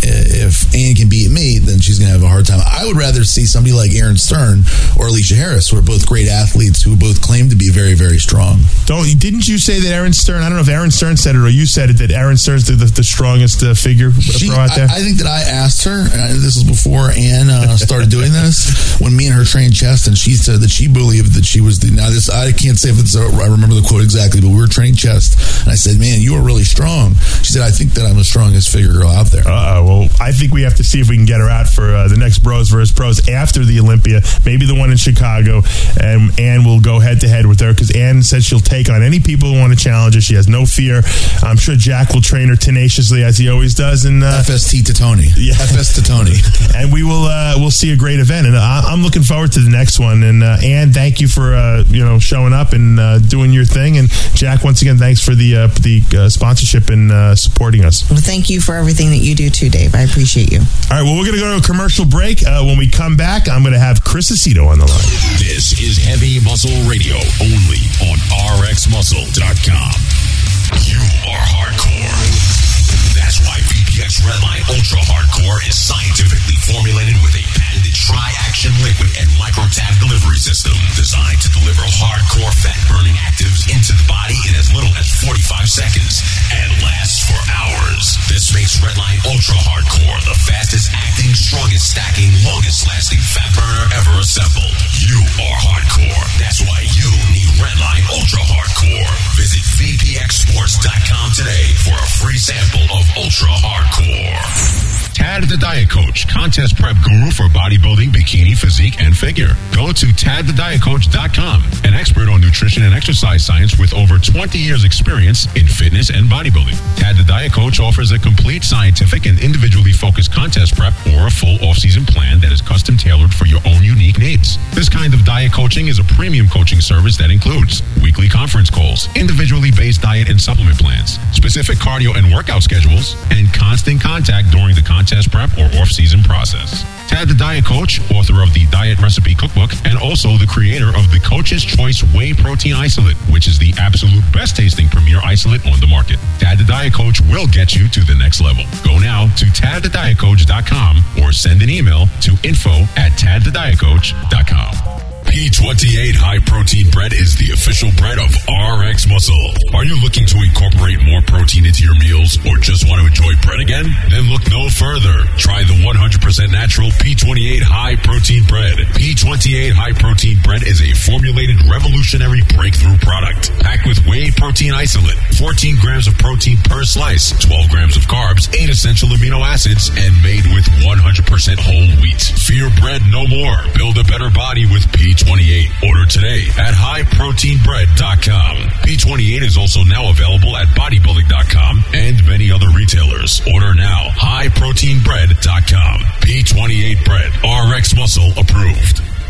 Ann can beat me, then she's going to have a hard time. I would rather see somebody like Aaron Stern or Alicia Harris, who are both great athletes who both claim to be very, very strong. Didn't you say that Aaron Stern? I don't know if Aaron Stern said it or you said it, that Aaron Stern's the strongest figure pro out there. I think that I asked her. This was before Ann started doing this. When me and her trained chest, and she said that she believed that she was I can't say if I remember the quote exactly, but we were training chest, and I said, "Man, you are really strong." She said, "I think that I'm the strongest figure girl out there." Well, I think we have to see if we can get her out for the next Bros vs. Pros after the Olympia, maybe the one in Chicago, and Ann will go head to head with her, because Ann said she'll take on any people who want to challenge her. She has no fear. I'm sure Jack will train her tenaciously as he always does. And FST to Tony, FS to Tony, and we'll see a great event. And I'm looking forward to the next one. And Ann, thank you for showing up and doing your thing. And Jack, once again, thanks for the sponsorship and supporting us. Well, thank you for everything that you do too, Dave. I appreciate you. All right, well, we're going to go to a commercial break. When we come back, I'm going to have Chris Aceto on the line. This is Heavy Muscle Radio, only on RxMuscle.com. You are hardcore. That's why VPX Redline Ultra Hardcore is scientifically formulated with a patented tri-action liquid and micro-tab delivery system designed to deliver hardcore fat-burning actives into the body in as little as 45 seconds and lasts for hours. This makes Redline Ultra Hardcore the fastest-acting, strongest-stacking, longest-lasting fat burner ever assembled. You are hardcore. That's why you need Redline Ultra Hardcore. Visit VPXSports.com today for a free sample of Ultra Hardcore. Tad the Diet Coach, contest prep guru for bodybuilding, bikini, physique, and figure. Go to tadthedietcoach.com, an expert on nutrition and exercise science with over 20 years experience in fitness and bodybuilding. Tad the Diet Coach offers a complete scientific and individually focused contest prep or a full off-season plan that is custom tailored for your own unique needs. This kind of diet coaching is a premium coaching service that includes weekly conference calls, individually based diet and supplement plans, specific cardio and workout schedules, and constant contact during the contest prep or off-season process. Tad the Diet Coach, author of the Diet Recipe Cookbook, and also the creator of the Coach's Choice Whey Protein Isolate, which is the absolute best tasting premier isolate on the market. Tad the Diet Coach will get you to the next level. Go now to tadthedietcoach.com or send an email to info@tadthedietcoach.com. P28 High Protein Bread is the official bread of RX Muscle. Are you looking to incorporate more protein into your meals or just want to enjoy bread again? Then look no further. Try the 100% natural P28 High Protein Bread. P28 High Protein Bread is a formulated revolutionary breakthrough product packed with whey protein isolate, 14 grams of protein per slice, 12 grams of carbs, 8 essential amino acids, and made with 100% whole wheat. Fear bread no more. Build a better body with P28. Order today at highproteinbread.com. P28 is also now available at bodybuilding.com and many other retailers. Order now. highproteinbread.com. P28 bread. RX Muscle approved.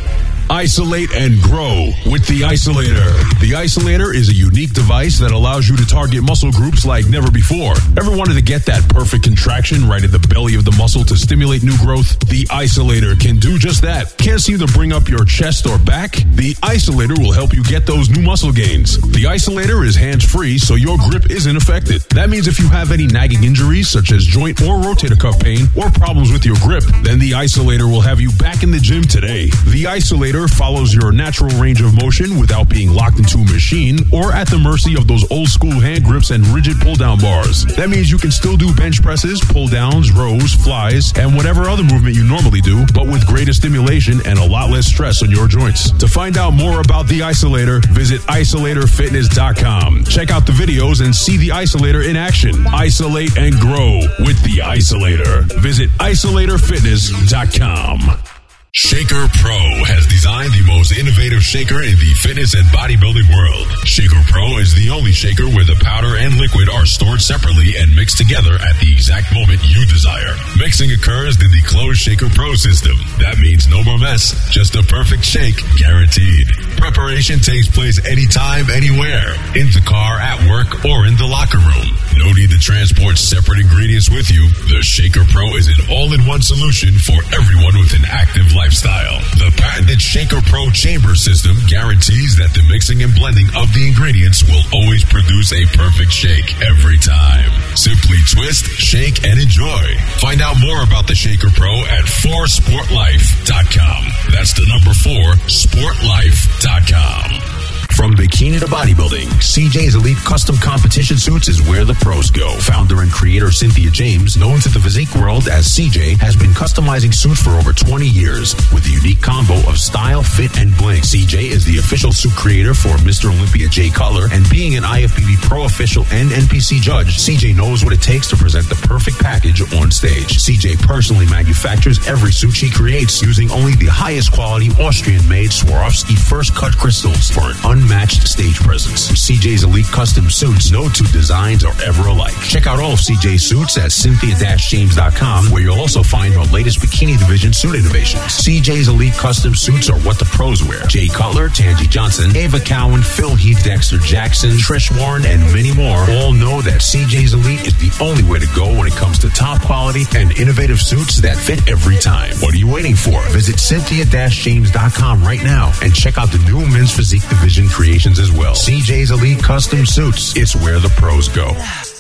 Isolate and grow with the Isolator. The Isolator is a unique device that allows you to target muscle groups like never before. Ever wanted to get that perfect contraction right at the belly of the muscle to stimulate new growth? The Isolator can do just that. Can't seem to bring up your chest or back? The Isolator will help you get those new muscle gains. The Isolator is hands-free, so your grip isn't affected. That means if you have any nagging injuries, such as joint or rotator cuff pain, or problems with your grip, then the Isolator will have you back in the gym today. The Isolator follows your natural range of motion without being locked into a machine or at the mercy of those old school hand grips and rigid pull-down bars. That means you can still do bench presses, pull-downs, rows, flies, and whatever other movement you normally do, but with greater stimulation and a lot less stress on your joints. To find out more about the Isolator, visit isolatorfitness.com. Check out the videos and see the Isolator in action. Isolate and grow with the Isolator. Visit isolatorfitness.com. Shaker Pro has designed the most innovative shaker in the fitness and bodybuilding world. Shaker Pro is the only shaker where the powder and liquid are stored separately and mixed together at the exact moment you desire. Mixing occurs in the closed Shaker Pro system. That means no more mess, just a perfect shake, guaranteed. Preparation takes place anytime, anywhere, in the car, at work, or in the locker room. No need to transport separate ingredients with you. The Shaker Pro is an all-in-one solution for everyone with an active lifestyle. The patented Shaker Pro chamber system guarantees that the mixing and blending of the ingredients will always produce a perfect shake every time. Simply twist, shake, and enjoy. Find out more about the Shaker Pro at 4sportlife.com. That's the number 4sportlife.com. From bikini to bodybuilding, CJ's Elite Custom Competition Suits is where the pros go. Founder and creator Cynthia James, known to the physique world as CJ, has been customizing suits for over 20 years with a unique combo of style, fit, and bling. CJ is the official suit creator for Mr. Olympia Jay Cutler, and being an IFBB Pro official and NPC judge, CJ knows what it takes to present the perfect package on stage. CJ personally manufactures every suit she creates using only the highest quality Austrian-made Swarovski first cut crystals for an unmatched stage presence. CJ's Elite Custom Suits, no two designs are ever alike. Check out all of CJ's suits at cynthia-james.com, where you'll also find our latest bikini division suit innovations. CJ's Elite Custom Suits are what the pros wear. Jay Cutler, Tangi Johnson, Ava Cowan, Phil Heath, Dexter Jackson, Trish Warren, and many more all know that CJ's Elite is the only way to go when it comes to top quality and innovative suits that fit every time. What are you waiting for? Visit cynthia-james.com right now and check out the new men's physique division creations as well. CJ's Elite Custom Suits. It's where the pros go.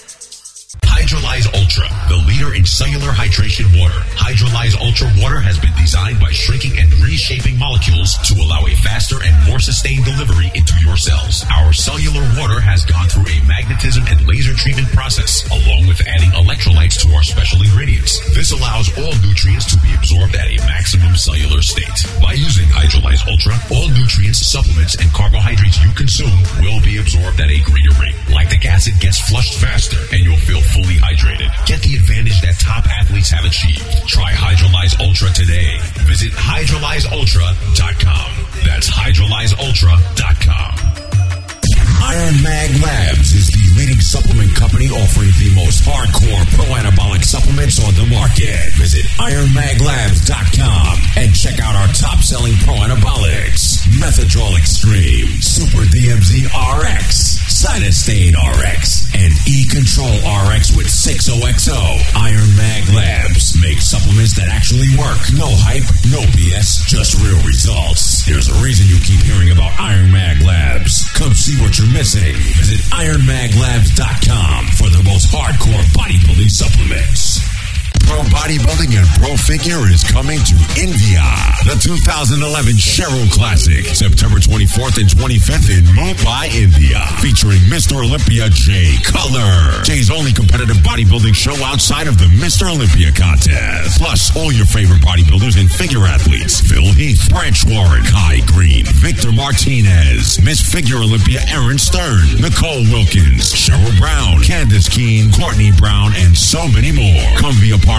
Hydrolyze Ultra, the leader in cellular hydration water. Hydrolyze Ultra water has been designed by shrinking and reshaping molecules to allow a faster and more sustained delivery into your cells. Our cellular water has gone through a magnetism and laser treatment process, along with adding electrolytes to our special ingredients. This allows all nutrients to be absorbed at a maximum cellular state. By using Hydrolyze Ultra, all nutrients, supplements, and carbohydrates you consume will be absorbed at a greater rate. Lactic acid gets flushed faster, and you'll feel fully hydrated. Get the advantage that top athletes have achieved. Try Hydrolyze Ultra today. Visit hydrolyzeultra.com. That's hydrolyzeultra.com. Iron Mag Labs is the leading supplement company offering the most hardcore pro-anabolic supplements on the market. Visit ironmaglabs.com and check out our top-selling pro-anabolics: Methadrol Extreme, Super DMZ RX, Cytostain RX, and E-Control RX with 6OXO. Iron Mag Labs make supplements that actually work. No hype, no BS, just real results. There's a reason you keep hearing about Iron Mag Labs. Come see what you're missing. Visit ironmaglabs.com for the most hardcore bodybuilding supplements. Pro Bodybuilding and Pro Figure is coming to India. The 2011 Cheryl Classic, September 24th and 25th in Mumbai, India. Featuring Mr. Olympia Jay Cutler. Jay's only competitive bodybuilding show outside of the Mr. Olympia contest. Plus, all your favorite bodybuilders and figure athletes. Phil Heath, Branch Warren, Kai Green, Victor Martinez, Miss Figure Olympia Erin Stern, Nicole Wilkins, Cheryl Brown, Candace Keene, Courtney Brown, and so many more. Come be a part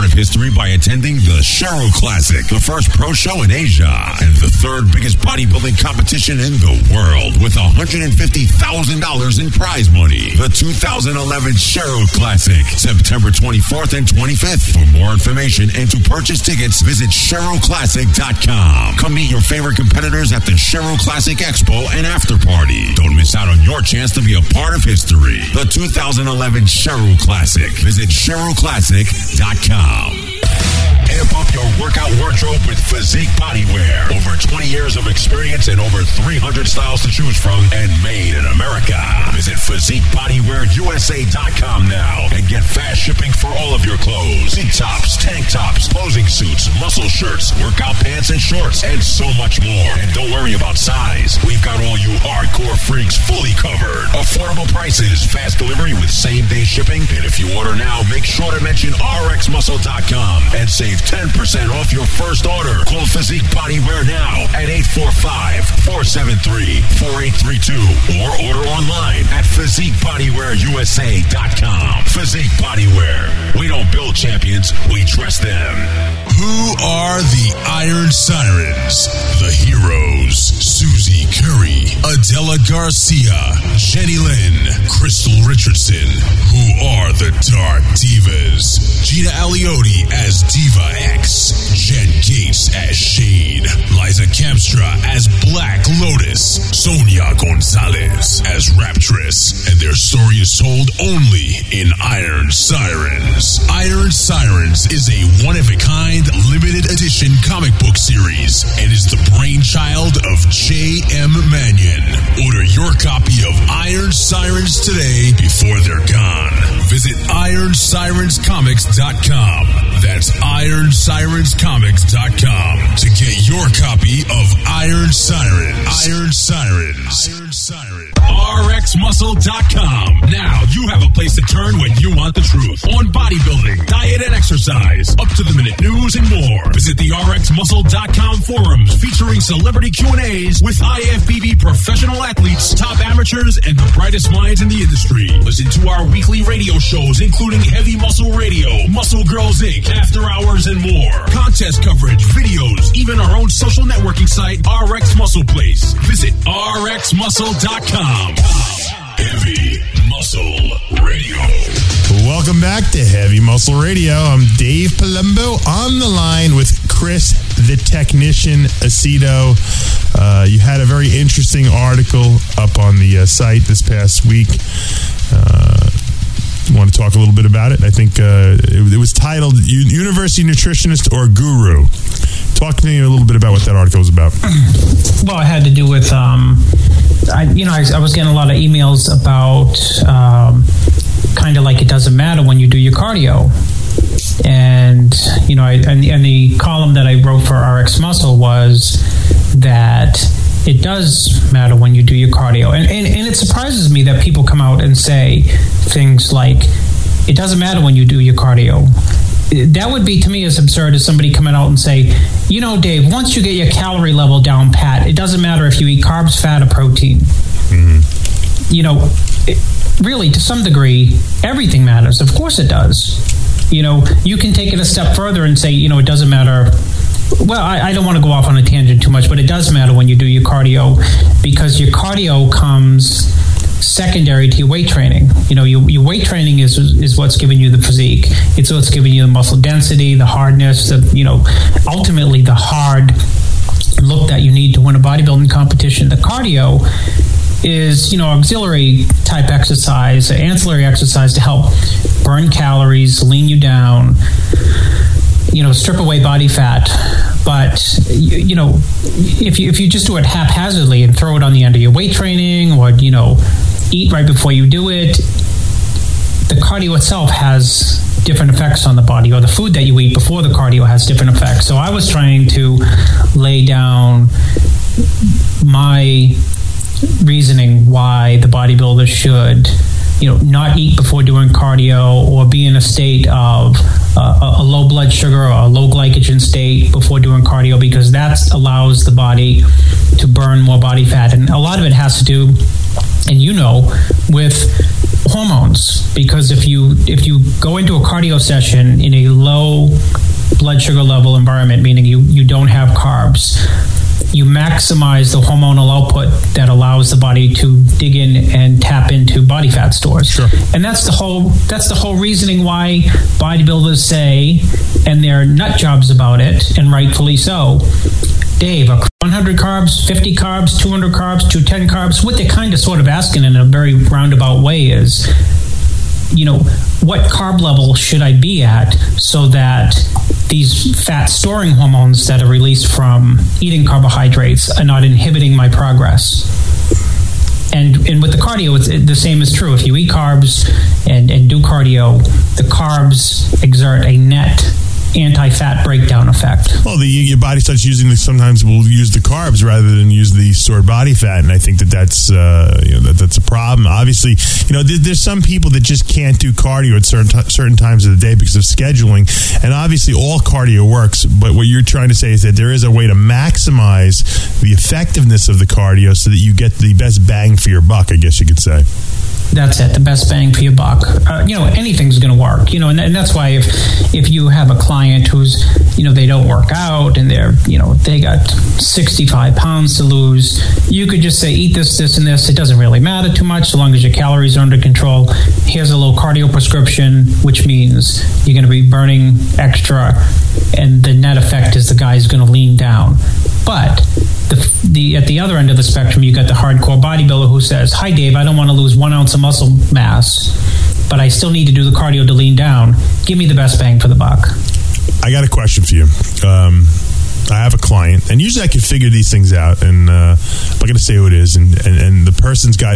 part of history by attending the Shero Classic, the first pro show in Asia and the third biggest bodybuilding competition in the world with $150,000 in prize money. The 2011 Shero Classic, September 24th and 25th. For more information and to purchase tickets, visit SheroClassic.com. Come meet your favorite competitors at the Shero Classic Expo and After Party. Don't miss out on your chance to be a part of history. The 2011 Shero Classic. Visit SheroClassic.com. Amp up your workout wardrobe with Physique Bodywear. Over 20 years of experience and over 300 styles to choose from and made in America. Visit PhysiqueBodywearUSA.com now and get fast shipping for all of your clothes. Knee tops, tank tops, posing suits, muscle shirts, workout pants and shorts, and so much more. And don't worry about size. We've got all you hardcore freaks fully covered. Affordable prices, fast delivery with same-day shipping. And if you order now, make sure to mention RxMuscle.com and save 10% off your first order. Call Physique Bodywear now at 845-473-4832 or order online at PhysiqueBodywearUSA.com. Physique Bodywear. We don't build champions, we dress them. Who are the Iron Sirens? The Heroes. Susie Curry, Adela Garcia, Jenny Lynn, Crystal Richardson. Who are the Dark Divas? Gina Aliotti as Diva X, Jen Gates as Shade, Liza Kamstra as Black Lotus, Sonia Gonzalez as Raptress, and their story is told only in Iron Sirens. Iron Sirens is a one-of-a-kind limited edition comic book series and is the brainchild of J.M. Mannion. Order your copy of Iron Sirens today before they're gone. Visit IronSirensComics.com. That's IronSirensComics.com to get your copy of Iron Sirens. Iron Sirens. Iron Sirens. RxMuscle.com. Now you have a place to turn when you want the truth on bodybuilding, diet, and exercise, up-to-the-minute news, and more. Visit the RxMuscle.com forums featuring celebrity Q&As with IFBB professional athletes, top amateurs, and the brightest minds in the industry. Listen to our weekly radio shows, including Heavy Muscle Radio, Muscle Girls Inc., After Hours, and more. Contest coverage, videos, even our own social networking site, RX Muscle Place. Visit RxMuscle.com. Heavy Muscle Radio. Welcome back to Heavy Muscle Radio. I'm Dave Palumbo on the line with Chris, the technician, Aceto. You had a very interesting article up on the site this past week. You want to talk a little bit about it? I think it was titled University Nutritionist or Guru. Talk to me a little bit about what that article was about. Well, it had to do with, I was getting a lot of emails about kind of like it doesn't matter when you do your cardio. And, and the column that I wrote for RX Muscle was that it does matter when you do your cardio. And it surprises me that people come out and say things like, it doesn't matter when you do your cardio. That would be, to me, as absurd as somebody coming out and say, Dave, once you get your calorie level down pat, it doesn't matter if you eat carbs, fat, or protein. Mm-hmm. Really, to some degree, everything matters. Of course it does. You can take it a step further and say, it doesn't matter. Well, I don't want to go off on a tangent too much, but it does matter when you do your cardio, because your cardio comes secondary to your weight training. Your weight training is what's giving you the physique. It's what's giving you the muscle density, the hardness, ultimately the hard look that you need to win a bodybuilding competition. The cardio is, auxiliary type exercise, ancillary exercise to help burn calories, lean you down, strip away body fat. But, if you just do it haphazardly and throw it on the end of your weight training or, eat right before you do it, the cardio itself has different effects on the body, or the food that you eat before the cardio has different effects. So I was trying to lay down my reasoning why the bodybuilder should not eat before doing cardio, or be in a state of a low blood sugar or a low glycogen state before doing cardio, because that allows the body to burn more body fat. And a lot of it has to do, and with hormones, because if you go into a cardio session in a low blood sugar level environment, meaning you don't have carbs, you maximize the hormonal output that allows the body to dig in and tap into body fat stores. Sure. And that's the whole reasoning why bodybuilders say, and they're nut jobs about it, and rightfully so, Dave, 100 carbs, 50 carbs, 200 carbs, 210 carbs. What they're kind of sort of asking in a very roundabout way is, what carb level should I be at so that these fat storing hormones that are released from eating carbohydrates are not inhibiting my progress? And with the cardio, the same is true. If you eat carbs and do cardio, the carbs exert a net anti-fat breakdown effect. Well, your body starts using sometimes we'll use the carbs rather than use the stored body fat, and I think that's that's a problem. Obviously, there's some people that just can't do cardio at certain times of the day because of scheduling, and obviously all cardio works. But what you're trying to say is that there is a way to maximize the effectiveness of the cardio so that you get the best bang for your buck, I guess you could say. That's it, the best bang for your buck. Anything's going to work, and that's why if you have a client who's, they don't work out and they got 65 pounds to lose, you could just say, eat this, this, and this. It doesn't really matter too much so long as your calories are under control. Here's a low cardio prescription, which means you're going to be burning extra, and the net effect is the guy's going to lean down. But at the other end of the spectrum, you got the hardcore bodybuilder who says, hi, Dave, I don't want to lose 1 ounce of muscle mass, but I still need to do the cardio to lean down. Give me the best bang for the buck. I got a question for you. I have a client, and usually I can figure these things out, and I'm not going to say who it is, and the person's got,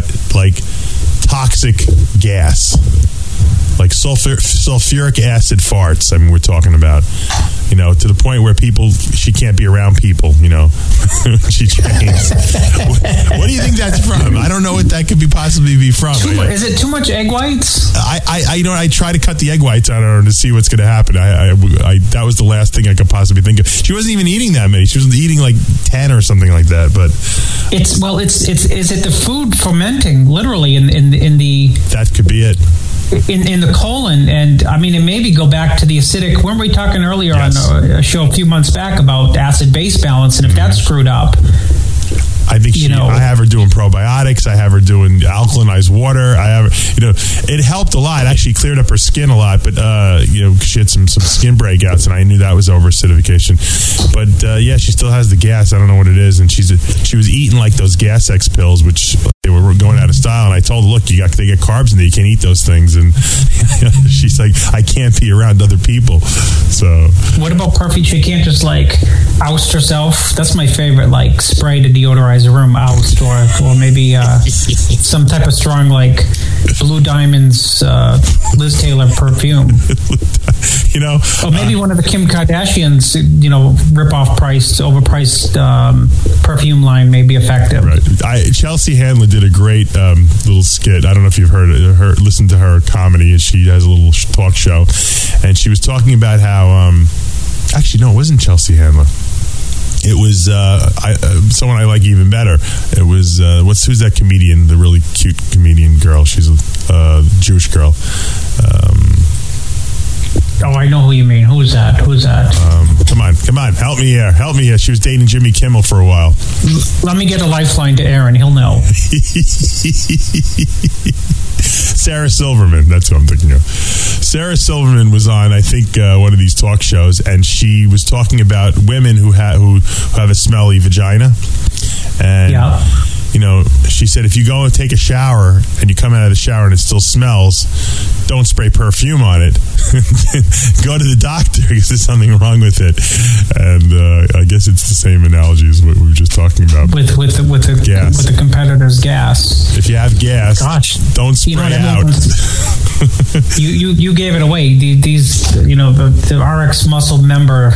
toxic gas, like sulfuric acid farts. I mean, we're talking about, to the point where she can't be around people, she trains. What do you think that's from? I don't know what that could possibly be from. Is it too much egg whites? I try to cut the egg whites out of her to see what's going to happen. I that was the last thing I could possibly think of. She wasn't even eating that many. She was eating 10 or something like that. But is it the food fermenting literally in the that could be it. In the colon, and I mean, and maybe go back to the acidic. Weren't we talking earlier on a show a few months back about acid-base balance, and if that's screwed up, I think I have her doing probiotics. I have her doing alkalinized water. It helped a lot. It actually cleared up her skin a lot, but she had some skin breakouts, and I knew that was over acidification. But she still has the gas. I don't know what it is, and she was eating those Gas X pills, which they were going out of style. And I told her, look, they get carbs in there. You can't eat those things. And she's like, I can't be around other people. So what about perfume? She can't just oust herself. That's my favorite, spray to deodorize a room, oust, or maybe some type of strong Blue Diamonds Liz Taylor perfume. Or maybe one of the Kim Kardashian's rip-off priced, overpriced perfume line may be effective. Right. Chelsea Handler did a great little skit. I don't know if you've listened to her comedy. She has a little talk show, and she was talking about how actually no, it wasn't Chelsea Handler. It was someone I like even better. It was who's that comedian? The really cute comedian girl. She's a Jewish girl. I know who you mean. Who's that? Come on, help me here. She was dating Jimmy Kimmel for a while. Let me get a lifeline to Aaron. He'll know. Sarah Silverman, that's who I'm thinking of. Sarah Silverman was on, I think, one of these talk shows, and she was talking about women who have a smelly vagina. And she said, if you go and take a shower and you come out of the shower and it still smells, don't spray perfume on it. Go to the doctor because there's something wrong with it. And I guess it's the same analogy as what we were just talking about with the gas, with the competitor's gas. If you have gas, don't spray out. you gave it away. The RX Muscle member,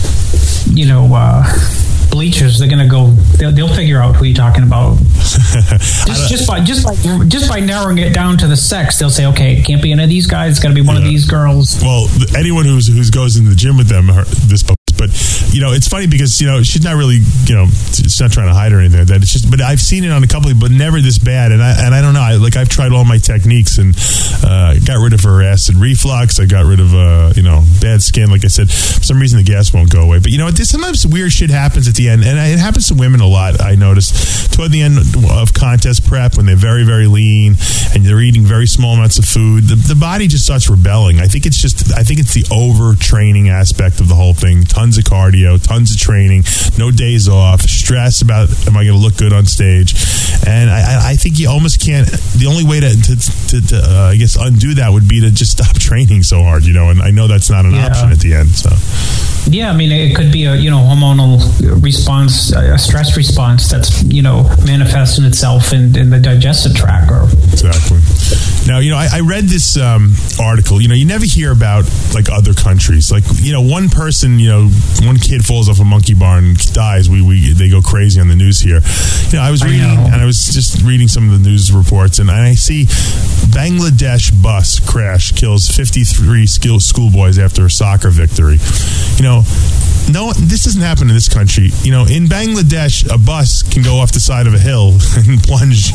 bleachers, they're going to go. They'll figure out who you're talking about. just by narrowing it down to the sex, they'll say, okay, it can't be any of these guys. It's got to be one of these girls. Well, anyone who goes in the gym with them, but it's funny because she's not really she's not trying to hide or anything like that. It's just, but I've seen it on a couple, but never this bad. And I don't know. I've tried all my techniques and got rid of her acid reflux. I got rid of bad skin. Like I said, for some reason the gas won't go away. But sometimes weird shit happens at the end, and it happens to women a lot. I noticed toward the end of contest prep when they're very, very lean and they're eating very small amounts of food, the body just starts rebelling. I think it's the overtraining aspect of the whole thing. Tons of cardio, tons of training, no days off, stress about am I going to look good on stage, and I think you almost can't. The only way to I guess undo that would be to just stop training so hard, and I know that's not an option at the end. So yeah, I mean, it could be a hormonal response, a stress response that's manifesting itself in the digestive tract. Exactly. Now, I read this article. You never hear about like other countries. Like one person, one kid falls off a monkey bar and dies. They go crazy on the news here. I was reading, and I was just reading some of the news reports, and I see Bangladesh bus crash kills 53 schoolboys after a soccer victory. No, this doesn't happen in this country. In Bangladesh, a bus can go off the side of a hill and plunge,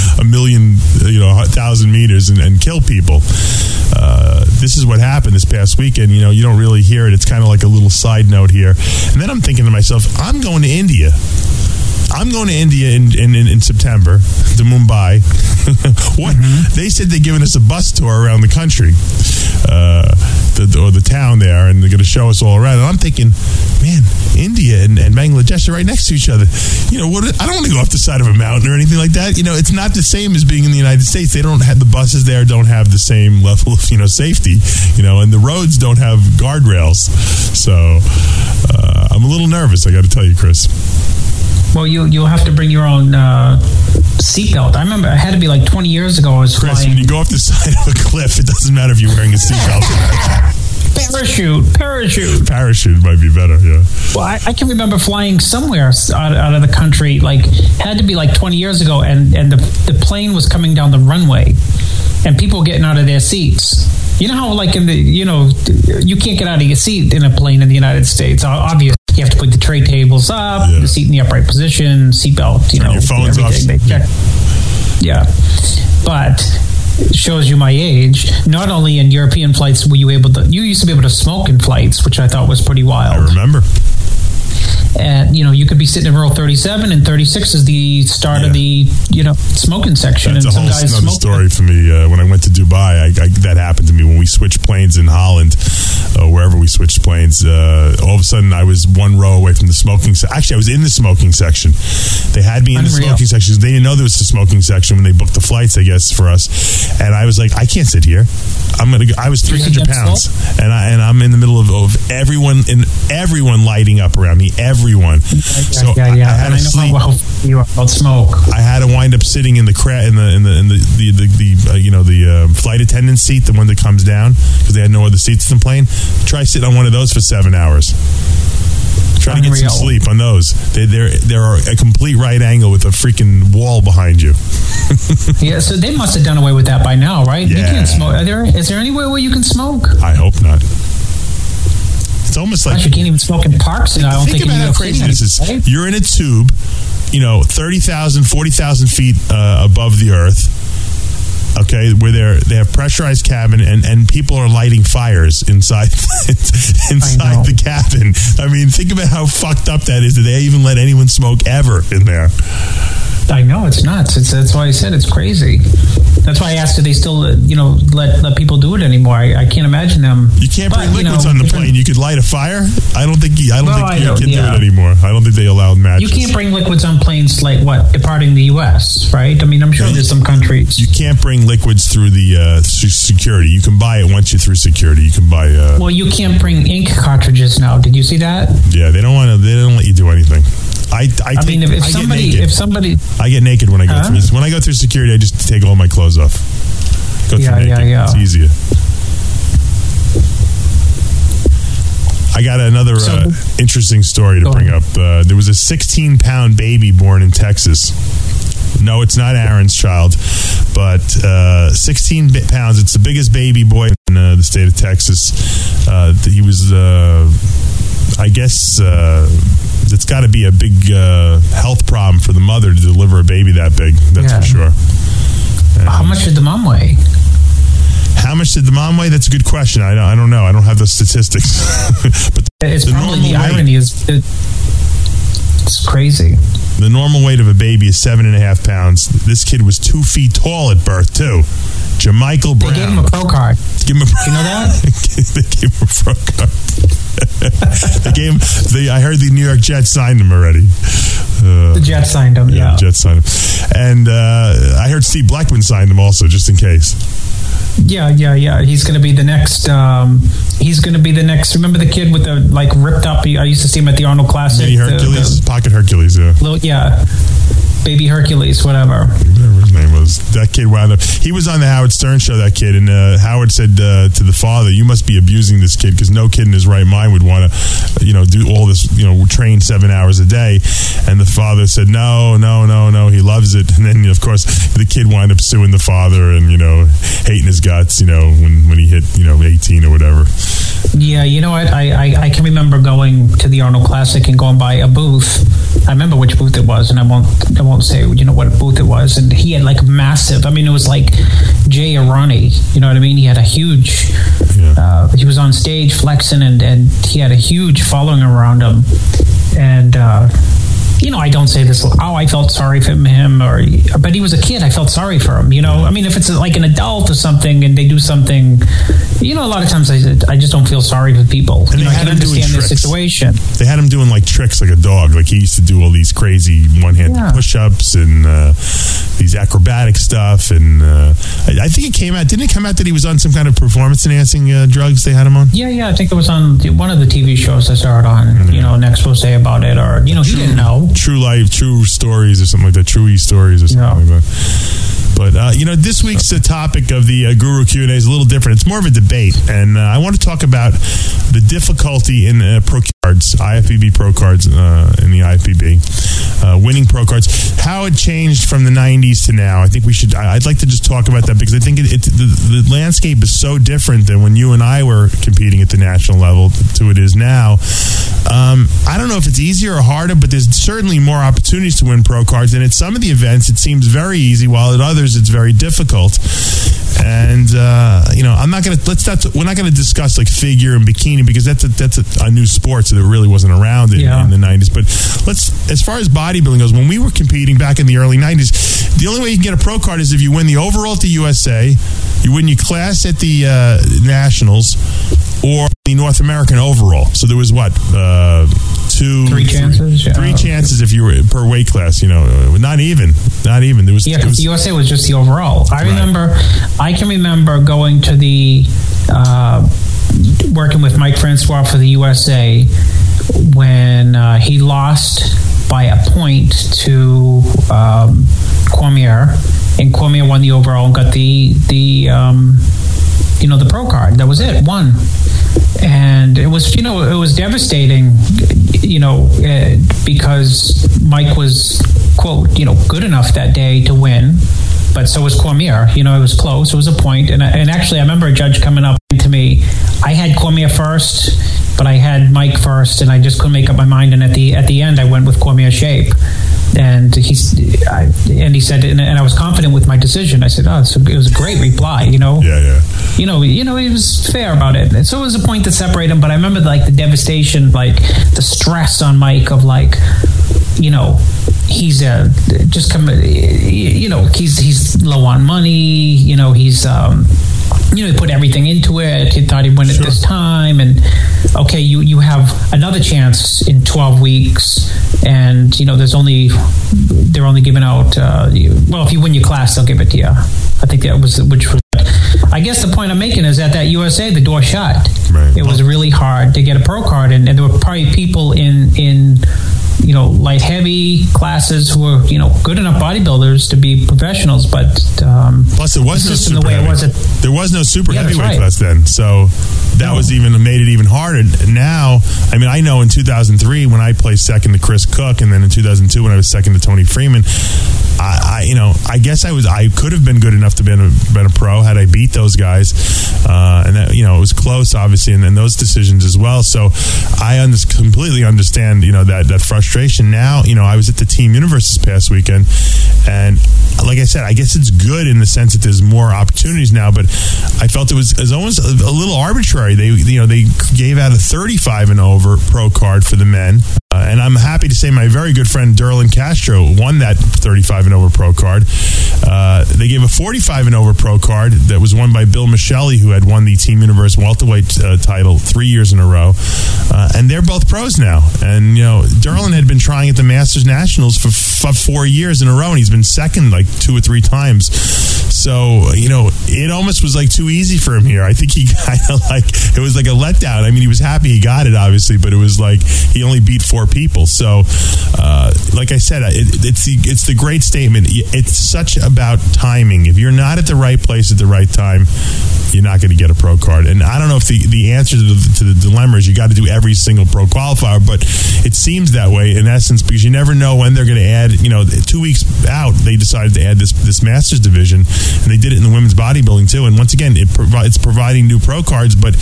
1,000 meters and kill people. This is what happened this past weekend. You don't really hear it. It's kind of like a little side note here. And then I'm thinking to myself, I'm going to India. In September to Mumbai. They said they're giving us a bus tour around the country, or the town there, and they're going to show us all around. And I'm thinking, man, India and Bangladesh are right next to each other. I don't want to go off the side of a mountain or anything like that. It's not the same as being in the United States. They don't have the buses there. Don't have the same level of safety. And the roads don't have guardrails. So I'm a little nervous. I got to tell you, Chris. Well, you'll have to bring your own seatbelt. I remember it had to be like 20 years ago. I was Chris, flying. when you go off the side of a cliff, it doesn't matter if you're wearing a seatbelt. Parachute might be better, yeah. Well, I can remember flying somewhere out of the country, had to be like 20 years ago, and the plane was coming down the runway, and people were getting out of their seats. You know how, you can't get out of your seat in a plane in the United States, obviously. You have to put the tray tables up, the seat in the upright position, seatbelt, your phone's everything. off. Yeah. But it shows you my age. Not only in European flights were you used to be able to smoke in flights, which I thought was pretty wild. I remember. And, you could be sitting in row 37, and 36 is the start of the, smoking section. That's and a whole other story for me. When I went to Dubai, that happened to me when we switched planes in Holland, wherever we switched planes. All of a sudden, I was one row away from the smoking section. Actually, I was in the smoking section. They had me in the smoking section. They didn't know there was a smoking section when they booked the flights, I guess, for us. And I was like, I can't sit here. I was 300 pounds, and I'm in the middle of everyone lighting up around me. Everyone. So I had to sleep. Well, you are about smoke. I had to wind up sitting in the flight attendant seat, the one that comes down, because they had no other seats in the plane. Try sitting on one of those for 7 hours. Try to get some sleep on those. They're a complete right angle with a freaking wall behind you. Yeah, so they must have done away with that by now, right? Yeah. You can't smoke. Is there anywhere where you can smoke? I hope not. It's almost like you can't even smoke in parks. And I don't think about how crazy this is. Right? You're in a tube, 30,000, 40,000 feet above the earth. Okay, where they have pressurized cabin and people are lighting fires inside the cabin. I mean, think about how fucked up that is. That they even let anyone smoke ever in there. I know, it's nuts. That's why I said it's crazy. That's why I asked, do they still, let people do it anymore? I can't imagine them. You can't bring liquids on the plane. You could light a fire. I don't think you can do it anymore. I don't think they allow matches. You can't bring liquids on planes departing the U.S., right? I mean, I'm sure there's some countries. You can't bring liquids through the security. You can buy it once you're through security. You can buy. Well, you can't bring ink cartridges now. Did you see that? Yeah, they don't want to. They don't let you do anything. I get naked when I go through. When I go through security, I just take all my clothes off. Go through naked. Yeah. It's easier. I got another interesting story to bring up. There was a 16-pound baby born in Texas. No, it's not Aaron's child, but 16 pounds. It's the biggest baby boy in the state of Texas. He was I guess it's got to be a big health problem for the mother to deliver a baby that big. That's for sure. How much did the mom weigh? How much did the mom weigh? That's a good question. I don't know. I don't have the statistics. But it's probably the irony is it's crazy. The normal weight of a baby is 7.5 pounds. This kid was 2 feet tall at birth too. Jamichael Brown. They gave him a pro card. Give him a you know that? They gave him a pro card. I heard the New York Jets signed him already. The Jets signed him. Yeah, the Jets signed him, and I heard Steve Blackman signed him also, just in case. Yeah. He's going to be the next. Remember the kid with the ripped up? I used to see him at the Arnold Classic. Mini Hercules, Pocket Hercules. Yeah. Baby Hercules, whatever his name was. That kid wound up. He was on the Howard Stern show. That kid, and Howard said to the father, "You must be abusing this kid because no kid in his right mind would want to, do all this, train 7 hours a day." And the father said, "No, he loves it." And then, of course, the kid wound up suing the father and hating his guts, when he hit 18 or whatever. Yeah, I can remember going to the Arnold Classic and going by a booth. I remember which booth it was, and I won't say what booth it was. And he had massive. I mean, it was like Jay Arani. You know what I mean? He had a huge. Yeah. He was on stage flexing, and he had a huge following around him. And I don't say this. I felt sorry for him, but he was a kid. I felt sorry for him. I mean, if it's like an adult or something, and they do something, a lot of times I just don't feel sorry for people. And I can understand their situation. They had him doing tricks like a dog. Like he used to do all these crazy one-handed push-ups and these acrobatic stuff. And I think it came out. Didn't it come out that he was on some kind of performance-enhancing drugs? They had him on. Yeah. I think it was on one of the TV shows I started on. Mm-hmm. Next we'll say about it, or he didn't know. True life, true stories, or something like that. True stories, or something like that. But this week's topic of the Guru Q&A is a little different. It's more of a debate, and I want to talk about the difficulty in pro cards, IFBB pro cards in the IFBB, winning pro cards. How it changed from the 90s to now. I think I'd like to just talk about that because I think the landscape is so different than when you and I were competing at the national level to it is now. I don't know if it's easier or harder, but there's certainly more opportunities to win pro cards. And at some of the events, it seems very easy, while at others, it's very difficult. And we're not going to discuss figure and bikini because that's a new sport, so that really wasn't around in the 90s. But as far as bodybuilding goes, when we were competing back in the early 90s, the only way you can get a pro card is if you win the overall at the USA, you win your class at the Nationals, or the North American overall. So there was three chances if you were per weight class. Not even. There was because the USA was just the overall. I can remember going to the working with Mike Francois for the USA when he lost by a point to Cormier, and Cormier won the overall and got the pro card. That was it. Won. And it was devastating, because Mike was, quote, good enough that day to win, but so was Cormier. It was close. It was a point. And actually, I remember a judge coming up to me. I had Cormier first, but I had Mike first, and I just couldn't make up my mind. And at the end, I went with Cormier's shape. And he said, and I was confident with my decision. I said, it was a great reply, Yeah. He was fair about it. And so it was a point to separate him. But I remember the devastation, the stress on Mike of he's just coming, he's low on money. He's he put everything into it. He thought he'd win it this time, and okay, you have another chance in 12 weeks, and they're only giving out. If you win your class, they'll give it to you. I think that was I guess the point I'm making is that USA, the door shut. Right. It was really hard to get a pro card, and there were probably people in light heavy classes who were good enough bodybuilders to be professionals, but plus it was no super heavy. There was no super heavyweight class then, so that made it even harder. Now, I mean, I know in 2003 when I placed second to Chris Cook, and then in 2002 when I was second to Tony Freeman, I guess I could have been good enough to been a pro had I beat those guys, and that, it was close, obviously, and those decisions as well. So I completely understand, that frustration. Now, I was at the Team Universe this past weekend, and like I said, I guess it's good in the sense that there's more opportunities now, but I felt it was almost a little arbitrary. They gave out a 35 and over pro card for the men, and I'm happy to say my very good friend Derlin Castro won that 35 and over pro card. They gave a 45 and over pro card that was won by Bill Michelli, who had won the Team Universe welterweight title 3 years in a row, and they're both pros now. And Derlin had been trying at the Masters Nationals for 4 years in a row, and he's been second like 2 or 3 times. So it almost was like too easy for him here. I think he kind of it was like a letdown. I mean, he was happy he got it, obviously, but it was like he only beat 4 people. So like I said, it's the great statement. It's such about timing. If you're not at the right place at the right time, you're not going to get a pro card. And I don't know if the answer to the dilemma is you got to do every single pro qualifier, but it seems that way in essence, because you never know when they're going to add. 2 weeks out, they decided to add this Masters division, and they did it in the women's bodybuilding too. And once again, it's providing new pro cards, but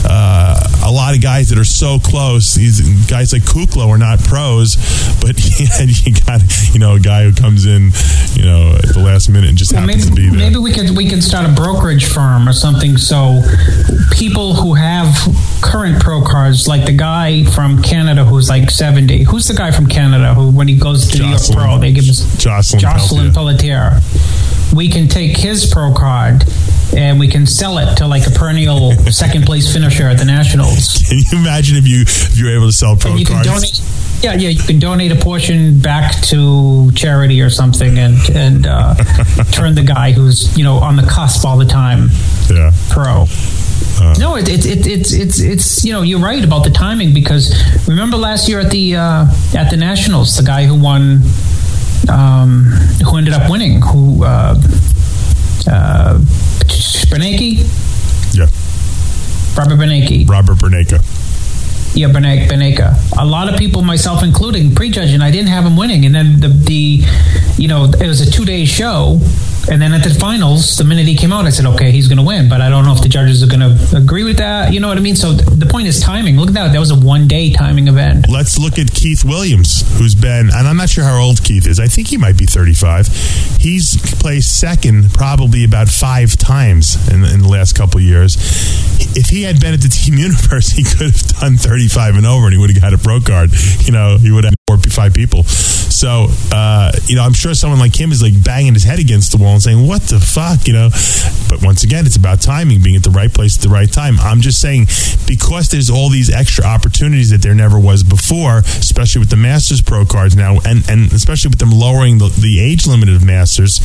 a lot of guys that are so close, these guys like Kukla are not pros, but you got a guy who comes in at the last minute and just happens to be there. Maybe we could start a brokerage firm or something, so people who have current pro cards, like the guy from Canada who's like 70. Who's the guy from Canada who, when he goes to New York Pro, they give us Jocelyn Pelletier. We can take his pro card and we can sell it to like a perennial second place finisher at the Nationals. Can you imagine if you were able to sell pro cards? You can donate a portion back to charity or something, and turn the guy who's on the cusp all the time pro. No, it's you're right about the timing, because remember last year at the Nationals, the guy who won, who ended up winning, Bernanke? Yeah. Robert Bernanke. Yeah, Beneka. A lot of people, myself including, prejudging. I didn't have him winning, and then it was a 2-day show, and then at the finals, the minute he came out, I said, okay, he's going to win, but I don't know if the judges are going to agree with that. You know what I mean? So the point is timing. Look at that. That was a 1-day timing event. Let's look at Keith Williams, who's been, and I'm not sure how old Keith is. I think he might be 35. He's placed second probably about 5 times in the last couple of years. If he had been at the Team Universe, he could have done 35 and over, and he would have got a pro card. He would have 4 or 5 people. So, I'm sure someone like him is like banging his head against the wall and saying, what the fuck, But once again, it's about timing, being at the right place at the right time. I'm just saying, because there's all these extra opportunities that there never was before, especially with the Masters Pro cards now, and especially with them lowering the age limit of Masters,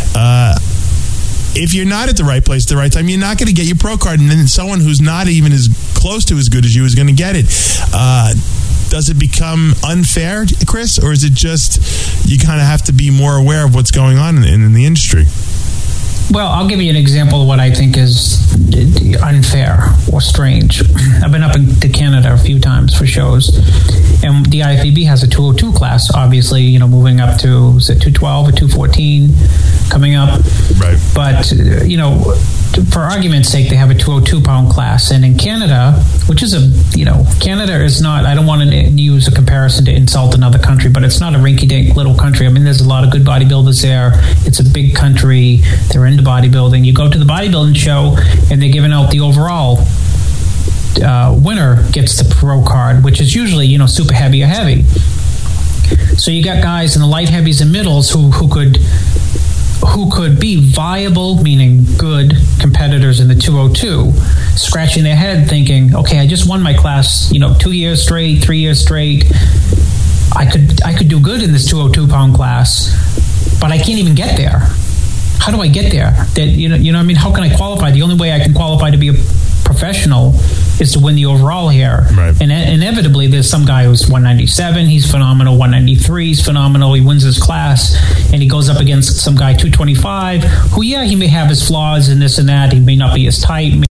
if you're not at the right place at the right time, you're not going to get your pro card, and then someone who's not even as close to as good as you is going to get it. Does it become unfair, Chris, or is it just you kind of have to be more aware of what's going on in the industry? Well, I'll give you an example of what I think is unfair or strange. I've been up to Canada a few times for shows, and the IFBB has a 202 class, obviously, moving up to, is it 212 or 214 coming up? Right. But, for argument's sake, they have a 202-pound class. And in Canada, which is Canada is not, I don't want to use a comparison to insult another country, but it's not a rinky-dink little country. I mean, there's a lot of good bodybuilders there. It's a big country. They're into bodybuilding. You go to the bodybuilding show, and they're giving out the overall winner gets the pro card, which is usually, super heavy or heavy. So you got guys in the light heavies and middles who could be viable, meaning good competitors in the 202, scratching their head thinking, okay, I just won my class, 2 years straight, 3 years straight. I could do good in this 202-pound class, but I can't even get there. How do I get there? How can I qualify? The only way I can qualify to be a professional is to win the overall here. Right. And inevitably, there's some guy who's 197, he's phenomenal, 193, he's phenomenal, he wins his class, and he goes up against some guy 225, who, he may have his flaws and this and that, he may not be as tight,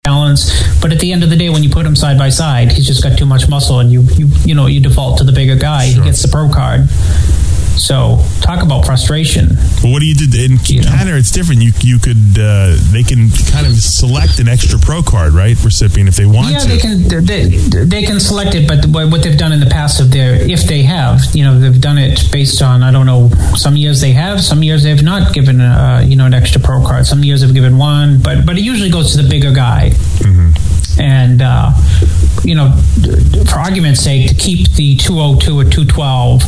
balance. But at the end of the day, when you put him side by side, he's just got too much muscle, and you default to the bigger guy. Sure. He gets the pro card. So talk about frustration. Well, what do you do in Canada? It's different. You could they can kind of select an extra pro card, right, recipient if they want to. Yeah, they can select it, but what they've done in the past, if they have, they've done it based on, I don't know, some years they have, some years they've not given an extra pro card. Some years they've given one, but it usually goes to the bigger guy. Mm-hmm. And for argument's sake, to keep the 202 or 212.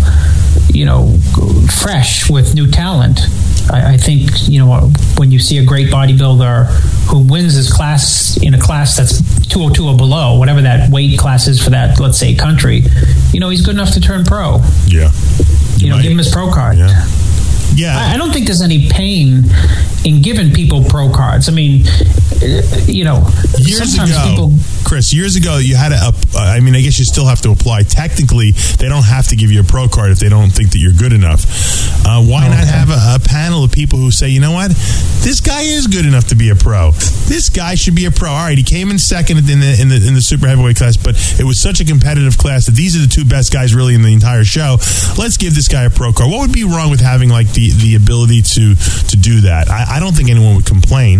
Fresh with new talent. I think, when you see a great bodybuilder who wins his class in a class that's 202 or below, whatever that weight class is for that, let's say, country, he's good enough to turn pro. Yeah. Give him his pro card. Yeah. Yeah. I don't think there's any pain in giving people pro cards. I mean, years ago, Chris, you had to I guess you still have to apply. Technically, they don't have to give you a pro card if they don't think that you're good enough. Why not have a panel of people who say, you know what, this guy is good enough to be a pro. This guy should be a pro. All right, he came in second in the super heavyweight class, but it was such a competitive class that these are the two best guys really in the entire show. Let's give this guy a pro card. What would be wrong with having like the ability to do that? I don't think anyone would complain.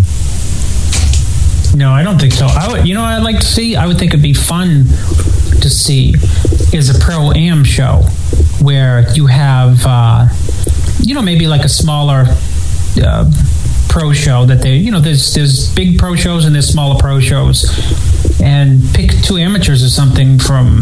No, I don't think so. I'd like to see, I would think it'd be fun to see is a pro-am show where you have, maybe like a smaller pro show that they, there's big pro shows and there's smaller pro shows, and pick two amateurs or something from,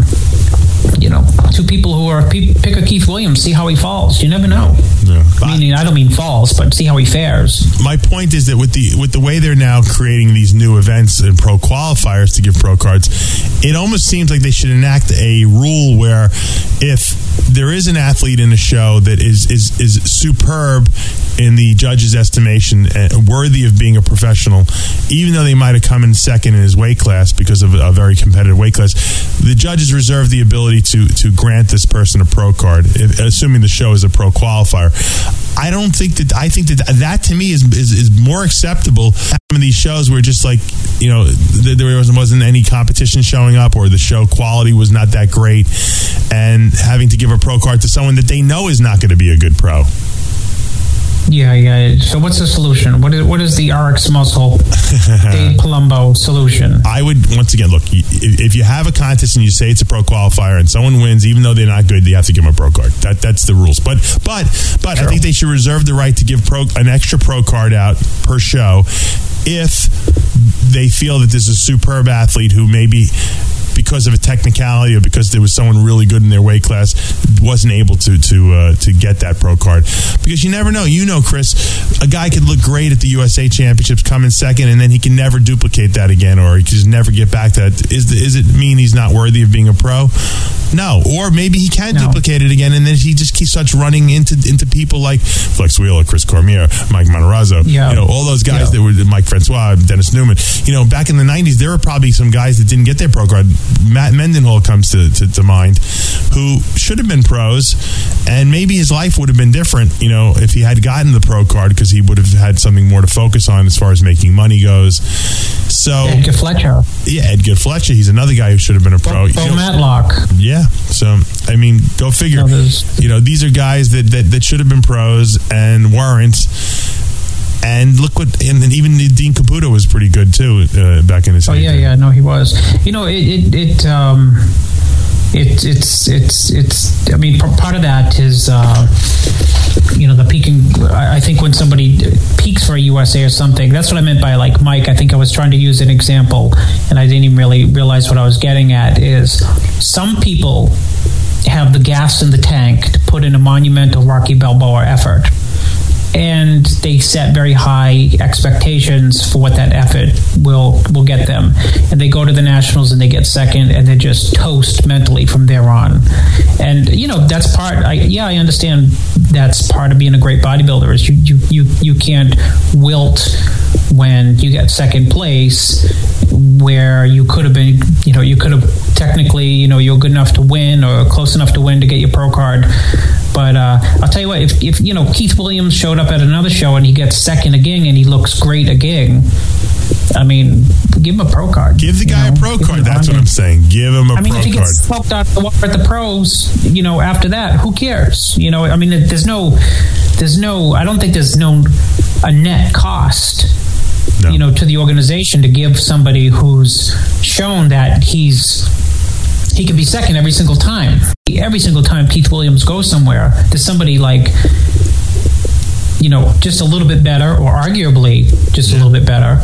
two people who are, pick a Keith Williams, see how he falls. You never know. Yeah. I don't mean falls, but see how he fares. My point is that with the way they're now creating these new events and pro qualifiers to give pro cards, it almost seems like they should enact a rule where if there is an athlete in a show that is superb in the judge's estimation and worthy of being a professional, even though they might have come in second in his weight class because of a very competitive weight class, the judges reserve the ability to grant this person a pro card, assuming the show is a pro qualifier. I think that to me is more acceptable. Some of these shows were just like, there wasn't any competition showing up, or the show quality was not that great, and having to give a pro card to someone that they know is not going to be a good pro. Yeah. So what's the solution? What is the RX Muscle Dave Palumbo solution? I would, once again, look, if you have a contest and you say it's a pro qualifier and someone wins, even though they're not good, you have to give them a pro card. That's the rules. But I think they should reserve the right to give an extra pro card out per show if they feel that there's a superb athlete who maybe, because of a technicality or because there was someone really good in their weight class, wasn't able to get that pro card. Because you never know. Chris, a guy could look great at the USA Championships, come in second, and then he can never duplicate that again, or he can just never get back to that. Is it mean he's not worthy of being a pro? No. Or maybe he can duplicate it again, and then he just starts running into people like Flex Wheeler, Chris Cormier, Mike Monterazzo, all those guys that were Mike Francois, Dennis Newman. Back in the 90s, there were probably some guys that didn't get their pro card. Matt Mendenhall comes to mind, who should have been pros, and maybe his life would have been different, if he had gotten the pro card, because he would have had something more to focus on as far as making money goes. So Edgar Fletcher. Yeah, Edgar Fletcher. He's another guy who should have been a pro. Bo Matlock. Yeah. So, go figure. These are guys that should have been pros and weren't. And look and even Dean Caputo was pretty good too back in his day. Oh yeah, no, he was. It's. I mean, part of that is, the peaking. I think when somebody peaks for a USA or something, that's what I meant by like Mike. I think I was trying to use an example, and I didn't even really realize what I was getting at. Is some people have the gas in the tank to put in a monumental Rocky Balboa effort, and they set very high expectations for what that effort will get them. And they go to the Nationals and they get second, and they just toast mentally from there on. And that's part. I understand that's part of being a great bodybuilder. Is you can't wilt when you get second place, where you could have been. You could have technically. You're good enough to win or close enough to win to get your pro card. But I'll tell you what, if Keith Williams showed up at another show and he gets second again and he looks great again, I mean, give him a pro card. Give the guy a pro card. That's what I'm saying. Give him a pro card. I mean, if he gets smoked out of the water at the pros, after that, who cares? I mean, there's no. I don't think there's a net cost. No. To the organization to give somebody who's shown that he can be second every single time. Every single time Keith Williams goes somewhere, there's somebody like, just a little bit better, or arguably just a little bit better,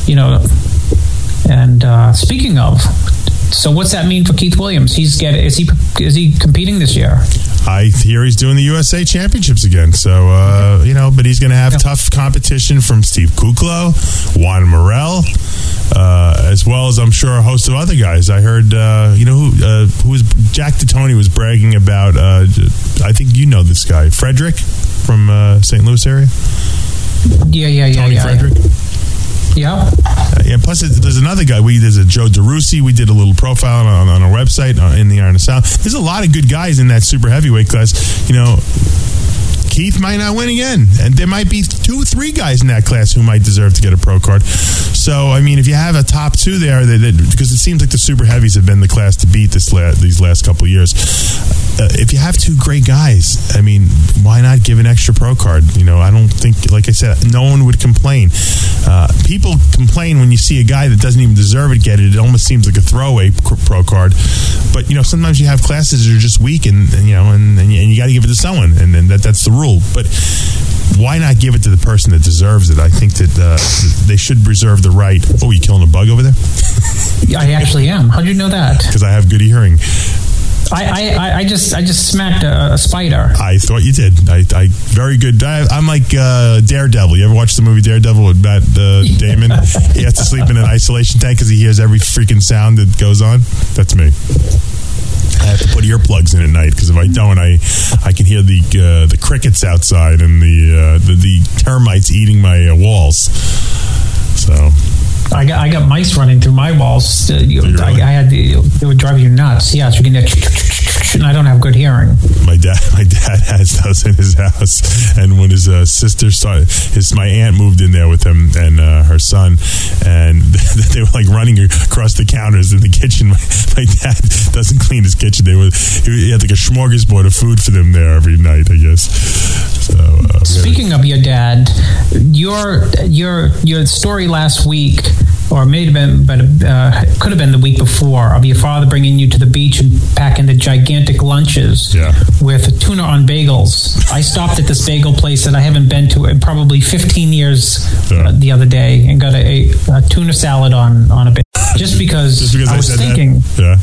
And speaking of, so what's that mean for Keith Williams? Is he competing this year? I hear he's doing the USA Championships again. So, but he's going to have tough competition from Steve Kuklo, Juan Morel, as well as I'm sure a host of other guys. I heard, who was Jack Titoni was bragging about, I think you know this guy, Frederick from St. Louis area. Yeah. Tony Frederick. Yeah. Plus, there's another guy. There's a Joe DeRusi. We did a little profile on our website in the Iron of South. There's a lot of good guys in that super heavyweight class. Keith might not win again, and there might be 2-3 guys in that class who might deserve to get a pro card. So, I mean, if you have a top 2 there, because it seems like the super heavies have been the class to beat these last couple of years. If you have 2 great guys, I mean, why not give an extra pro card? I don't think, like I said, no one would complain. People complain when you see a guy that doesn't even deserve it get it. It almost seems like a throwaway pro card. But sometimes you have classes that are just weak, and you got to give it to someone, and that's the rule. But why not give it to the person that deserves it? I think that they should reserve the right. Oh, you killing a bug over there? I actually am. How'd you know that? Because I have good hearing. I just smacked a spider. I thought you did. I very good. I'm like Daredevil. You ever watch the movie Daredevil with Matt Damon? He has to sleep in an isolation tank because he hears every freaking sound that goes on. That's me. I have to put earplugs in at night because if I don't, I can hear the crickets outside and the termites eating my walls. So. I got mice running through my walls. It would drive you nuts. Yes, you can. And I don't have good hearing. My dad has those in his house, and when his sister started, my aunt moved in there with him and her son, and they were like running across the counters in the kitchen. My dad doesn't clean his kitchen. He had like a smorgasbord of food for them there every night, I guess. So, speaking of your dad, your story last week, or may have been, but could have been the week before, of your father bringing you to the beach and packing the gigantic lunches with tuna on bagels. I stopped at this bagel place that I haven't been to in probably 15 years the other day and got a tuna salad on a bagel. Just because I was thinking,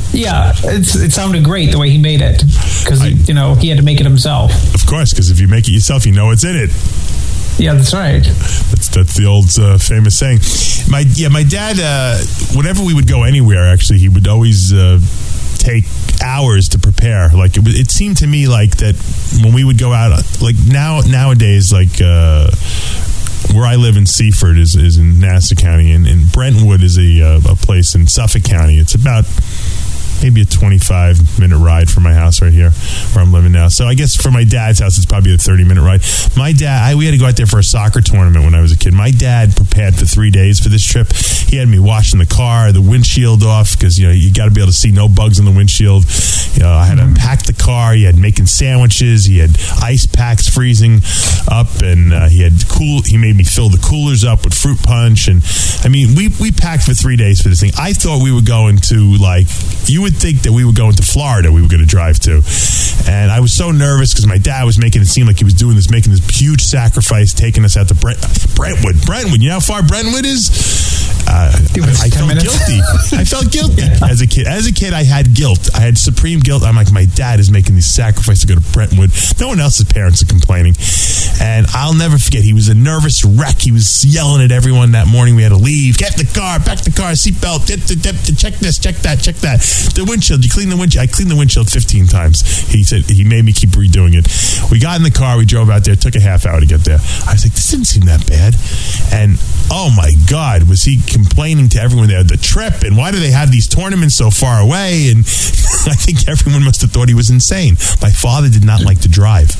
it sounded great the way he made it, because he had to make it himself. Of course, because if you make it yourself, you know what's in it. Yeah, that's right. That's the old famous saying. My dad, whenever we would go anywhere, actually, he would always take hours to prepare. Like it seemed to me like that when we would go out, like nowadays, like where I live in Seaford is in Nassau County, and Brentwood is a place in Suffolk County. It's about maybe a 25-minute ride from my house right here where I'm living now. So I guess for my dad's house, it's probably a 30-minute ride. My dad, we had to go out there for a soccer tournament when I was a kid. My dad prepared for 3 days for this trip. He had me washing the car, the windshield off, because you got to be able to see no bugs on the windshield. I had to pack the car. He had making sandwiches. He had ice packs freezing up, and he made me fill the coolers up with fruit punch. And I mean, we packed for 3 days for this thing. I thought we were going to, like, you would think that we were going to Florida, we were going to drive to. And I was so nervous because my dad was making it seem like he was making this huge sacrifice, taking us out to Brentwood. You know how far Brentwood is? I felt guilty. I felt guilty as a kid. As a kid, I had guilt. I had supreme guilt. I'm like, my dad is making this sacrifice to go to Brentwood. No one else's parents are complaining. And I'll never forget, he was a nervous wreck. He was yelling at everyone that morning. We had to leave. Get the car, back the car, seatbelt, check this, check that. The windshield, you clean the windshield. I cleaned the windshield 15 times. He said he made me keep redoing it. We got in the car, we drove out there, it took a half hour to get there. I was like, this didn't seem that bad. And oh my God, was he complaining to everyone there, the trip, and why do they have these tournaments so far away? And I think everyone must have thought he was insane. My father did not like to drive.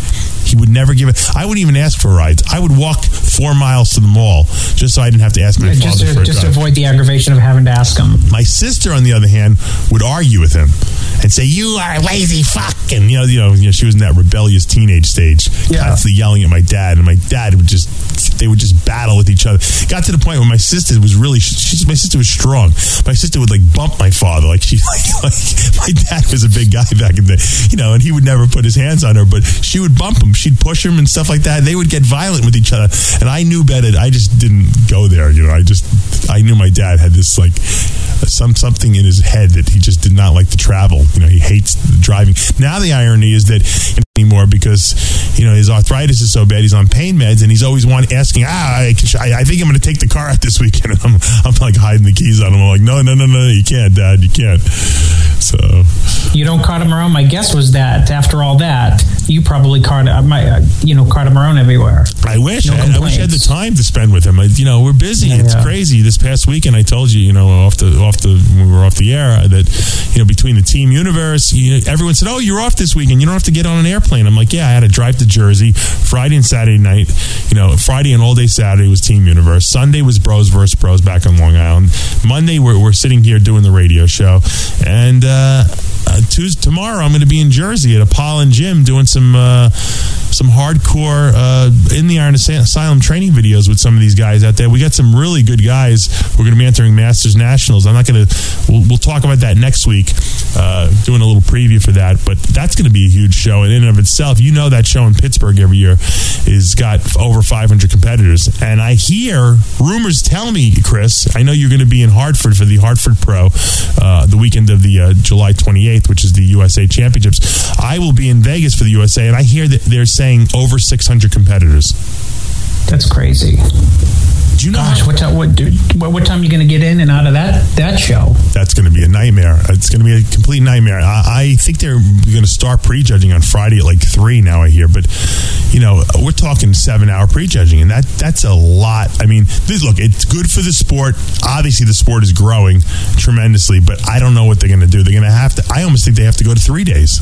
He would never give it. I wouldn't even ask for rides. I would walk 4 miles to the mall just so I didn't have to ask my father for a just to drive. avoid the aggravation of having to ask him. My sister, on the other hand, would argue with him and say, "You are a lazy fuck," and you know, she was in that rebellious teenage stage, constantly yelling at my dad, and my dad would just battle with each other. Got to the point where my sister was really, my sister was strong. My sister would like bump my father, like my dad was a big guy back in the, and he would never put his hands on her, but she would bump him, she'd push him and stuff like that. They would get violent with each other, and I knew better. I just didn't go there. I knew my dad had this like something in his head that he just did not like to travel. He hates driving. Now the irony is that anymore because his arthritis is so bad, he's on pain meds, and he's always asking, I think I'm going to take the car out this weekend, and I'm like hiding the keys on him. I'm like, no, you can't, Dad, you can't. So you don't cart him around. My guess was that after all that, you probably cart him around everywhere. I wish. No I wish I had the time to spend with him. We're busy. Yeah. It's crazy. This past weekend, I told you, when we were off the air, that between the Team Universe, everyone said, "Oh, you're off this weekend. You don't have to get on an airplane." I'm like, "Yeah, I had to drive to Jersey Friday and Saturday night. Friday and all day Saturday was Team Universe. Sunday was Bros vs. Bros back on Long Island. Monday we're sitting here doing the radio show, and tomorrow I'm going to be in Jersey at Apollon Gym doing some hardcore in the Iron Asylum training videos with some of these guys out there. We got some really good guys. We're going to be entering Masters Nationals. I'm not going to. We'll talk about that next week. Doing a little preview for that, but that's going to be a huge show in and of itself. That show in Pittsburgh every year is got over 500 competitors, and I hear rumors tell me, Chris, I know you're going to be in Hartford for the Hartford Pro the weekend of the July 28th, which is the USA Championships. I will be in Vegas for the USA, and I hear that they're saying over 600 competitors. That's crazy. Do you know? Gosh, what time are you going to get in and out of that show? That's going to be a nightmare. It's going to be a complete nightmare. I think they're going to start prejudging on Friday at like 3 now, I hear. But, we're talking 7-hour prejudging, and that's a lot. I mean, look, it's good for the sport. Obviously, the sport is growing tremendously, but I don't know what they're going to do. They're going to have to, I almost think they have to go to 3 days.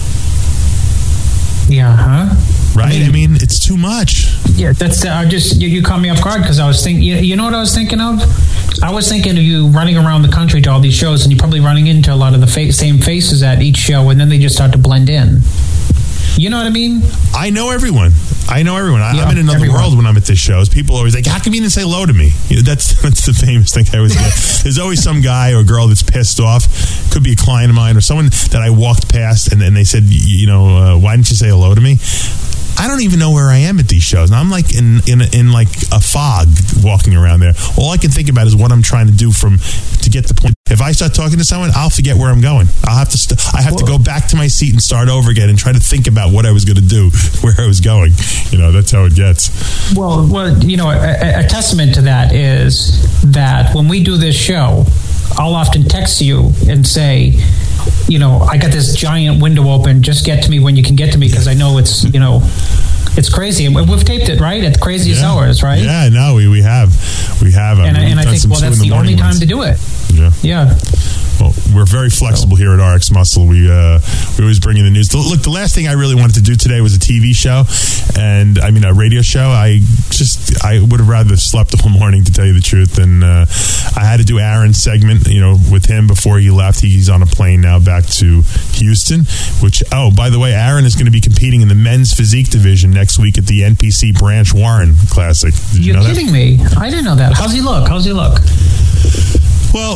Yeah, huh? Right? I mean, it's too much. Yeah, that's. You caught me off guard because I was thinking. You know what I was thinking of? I was thinking of you running around the country to all these shows, and you're probably running into a lot of the same faces at each show, and then they just start to blend in. You know what I mean? I know everyone. I'm in another world when I'm at these shows. People always like, "How come you didn't say hello to me?" That's the famous thing I always get. There's always some guy or girl that's pissed off. Could be a client of mine or someone that I walked past, and then they said, "Why didn't you say hello to me?" I don't even know where I am at these shows. And I'm like in like a fog walking around there. All I can think about is what I'm trying to do to get the point. If I start talking to someone, I'll forget where I'm going. I'll have to I have to go back to my seat and start over again and try to think about what I was going to do, where I was going. That's how it gets. Well, a testament to that is that when we do this show, I'll often text you and say, I got this giant window open. Just get to me when you can get to me because I know it's, it's crazy. And we've taped it, right? At the craziest hours, right? Yeah, no, we have. And I think, that's the only time to do it. Yeah. Well, we're very flexible here at RX Muscle. We always bring you the news. Look, the last thing I really wanted to do today was a TV show, and a radio show. I would have rather slept all morning, to tell you the truth. And I had to do Aaron's segment, with him before he left. He's on a plane now back to Houston. By the way, Aaron is going to be competing in the men's physique division next week at the NPC Branch Warren Classic. You're kidding me? I didn't know that. How's he look? Well,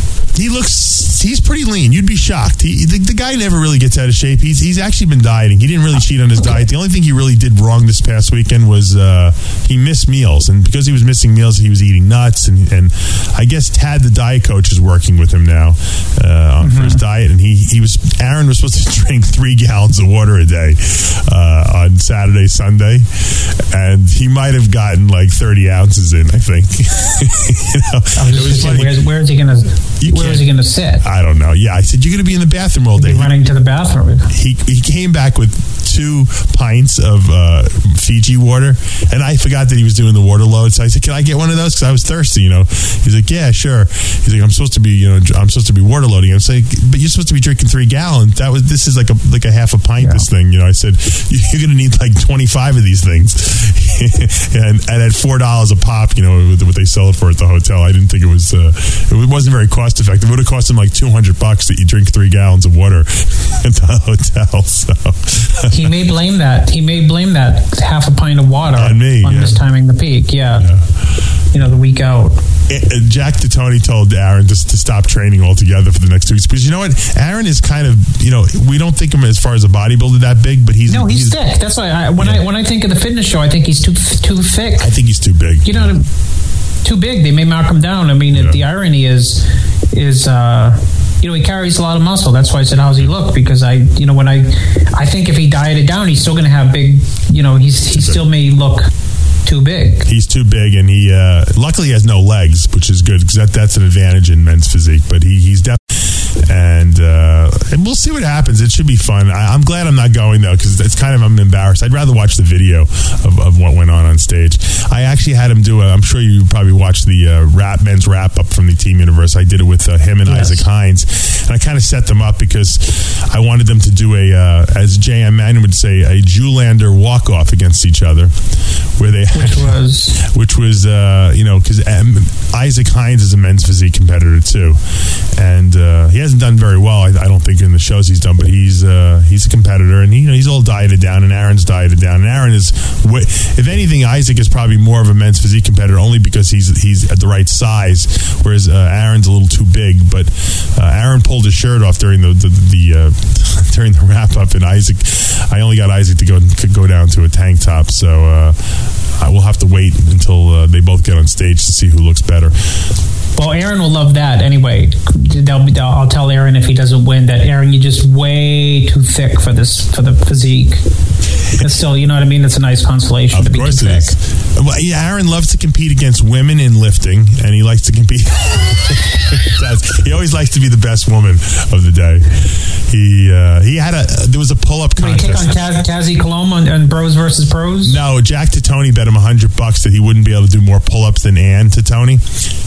he's pretty lean. You'd be shocked. The guy never really gets out of shape. He's actually been dieting. He didn't really cheat on his diet. The only thing he really did wrong this past weekend was he missed meals. And because he was missing meals, he was eating nuts. And I guess Tad, the diet coach, is working with him now for his diet. And Aaron was supposed to drink 3 gallons of water a day on Saturday, Sunday. And he might have gotten like 30 ounces in, I think. Where is he going to? Where is he going to sit? I don't know. Yeah, I said, you're going to be in the bathroom all day. Running to the bathroom. He came back with 2 pints of Fiji water, and I forgot that he was doing the water load. So I said, "Can I get one of those?" Because I was thirsty. He's like, "Yeah, sure." He's like, "I'm supposed to be water loading." I'm saying, "But you're supposed to be drinking 3 gallons. This is like a half a pint. Yeah. This thing." I said, "You're going to need like 25 of these things," and at $4 a pop, what they sell it for at the hotel. I didn't think it wasn't very cost effective. It would have cost him like $200 that you drink 3 gallons of water at the hotel. So he may blame that. He may blame that half a pint of water on me, mistiming the peak. Yeah. The week out. Jack Titoni told Aaron to stop training altogether for the next 2 weeks, because you know what, Aaron is kind of, we don't think of him as far as a bodybuilder that big, but he's thick. That's why when I think of the fitness show, I think he's too thick. I think he's too big. Too big. They may mark him down. I mean, the irony is he carries a lot of muscle. That's why I said, how's he look? Because I think if he dieted down, he's still going to have big. He still may look too big. He's too big, and he luckily has no legs, which is good, because that's an advantage in men's physique. But he's definitely. And we'll see what happens. It should be fun. I'm glad I'm not going, though, because I'm embarrassed. I'd rather watch the video of what went on stage. I actually had him do I'm sure you probably watched the men's wrap-up from the Team Universe. I did it with him and Isaac Hines. And I kind of set them up because I wanted them to do as J.M. Manning would say, a Jewlander walk-off against each other. Which was because Isaac Hines is a men's physique competitor, too. And he hasn't done very well, I don't think, in the shows he's done, but he's a competitor, and he's all dieted down, and Aaron's dieted down, and Aaron is, if anything, Isaac is probably more of a men's physique competitor only because he's at the right size, whereas Aaron's a little too big. But Aaron pulled his shirt off during the during the wrap up, and I only got Isaac to go down to a tank top, so I will have to wait until they both get on stage to see who looks better. Well, Aaron will love that anyway. I'll tell Aaron if he doesn't win that, Aaron, you're just way too thick for the physique. But still, you know what I mean? It's a nice consolation to be too thick. Of course it is. Well, Aaron loves to compete against women in lifting, and he likes to compete. He always likes to be the best woman of the day. There was a pull-up contest. Did he kick on Tazzy Colomb on Bros versus Pros? No, Jack Titoni bet him $100 that he wouldn't be able to do more pull-ups than Ann Titoni,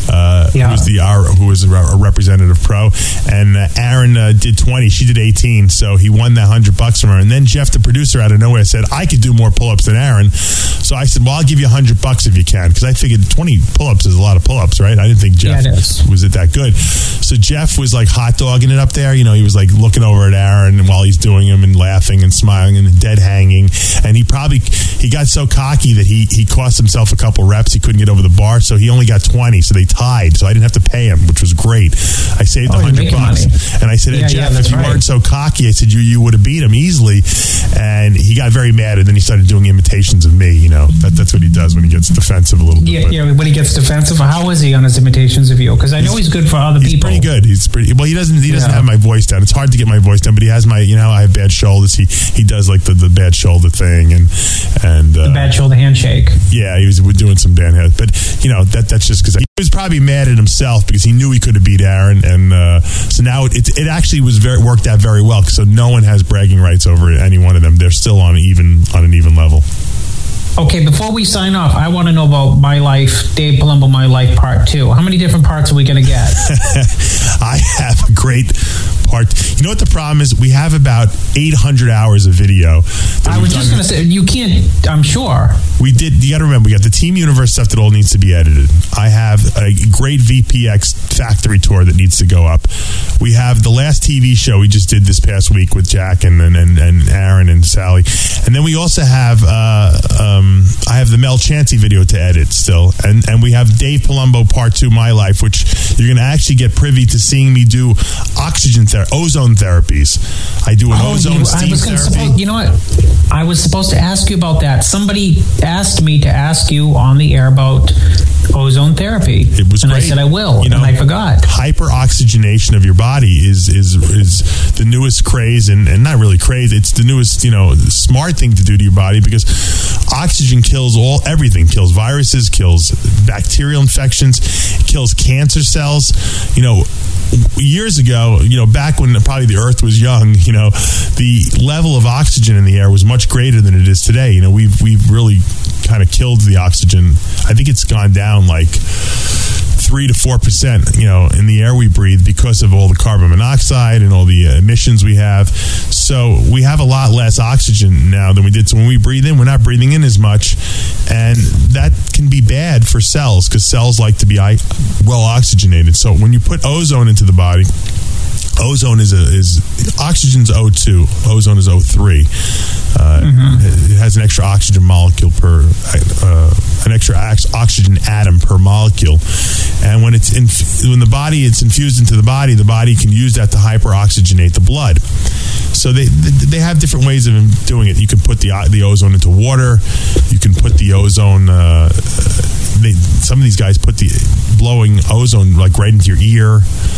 who was a representative pro, and Aaron did 20. She did 18, so he won that $100 from her. And then Jeff, the producer, out of nowhere said, I could do more pull-ups than Aaron. So I said, well, I'll give you $100 if you can, because I figured 20 pull-ups is a lot of pull-ups, right? I didn't think Jeff was it that good. So Jeff was like hot dogging it up there. He was like looking over at Aaron while he's doing them and laughing and smiling and dead hanging. And he got so cocky that he cost himself a couple reps. He couldn't get over the bar, so he only got 20. So they tied. So I didn't have to pay him, which was great. I saved $100, and I said, hey, Jeff, if you weren't so cocky, I said you would have beat him easily. And he got very mad, and then he started doing imitations of me. That's what he does when he gets defensive a little bit. Yeah, when he gets defensive. How is he on his imitations of you? Because I know he's good for other people. He's pretty good. He's pretty well. He doesn't have my voice down. It's hard to get my voice down, but he has my. I have bad shoulders. He does like the bad shoulder thing and the bad shoulder handshake. Yeah, he was doing some bad heads, but that's just because he was probably mad at himself because he knew he could have beat Aaron, and so now it actually worked out very well. So no one has bragging rights over any one of them. They're still on an even level. Okay, before we sign off, I want to know about My Life, Dave Palumbo, My Life Part 2. How many different parts are we going to get? I have a great part. You know what the problem is? We have about 800 hours of video. I was just going to say, you can't, I'm sure. We did, you got to remember, we got the Team Universe stuff that all needs to be edited. I have a great VPX factory tour that needs to go up. We have the last TV show we just did this past week with Jack and Aaron and Sally. And then we also have, I have the Mel Chancey video to edit still. And we have Dave Palumbo Part 2, My Life, which you're going to actually get privy to seeing me do ozone therapies. I do an ozone steam therapy. You know what? I was supposed to ask you about that. Somebody asked me to ask you on the air about ozone therapy. It was and great. I said I will, and I forgot. Hyperoxygenation of your body is the newest craze, and not really craze. It's the newest, smart thing to do to your body, because oxygen kills everything. Kills viruses, kills bacterial infections, kills cancer cells. years ago, back when probably the Earth was young, the level of oxygen in the air was much greater than it is today. We've really kind of killed the oxygen. I think it's gone down like 3 to 4%, in the air we breathe because of all the carbon monoxide and all the emissions we have. So we have a lot less oxygen now than we did. So when we breathe in, we're not breathing in as much, and that can be bad for cells because cells like to be well oxygenated. So when you put ozone into the body, ozone is oxygen's O2, ozone is O3. It has an extra oxygen molecule an extra oxygen atom per molecule, and when it's when the body it's infused into the body can use that to hyperoxygenate the blood. So they have different ways of doing it. You can put the ozone into water. You can put the ozone. Some of these guys put the blowing ozone like right into your ear.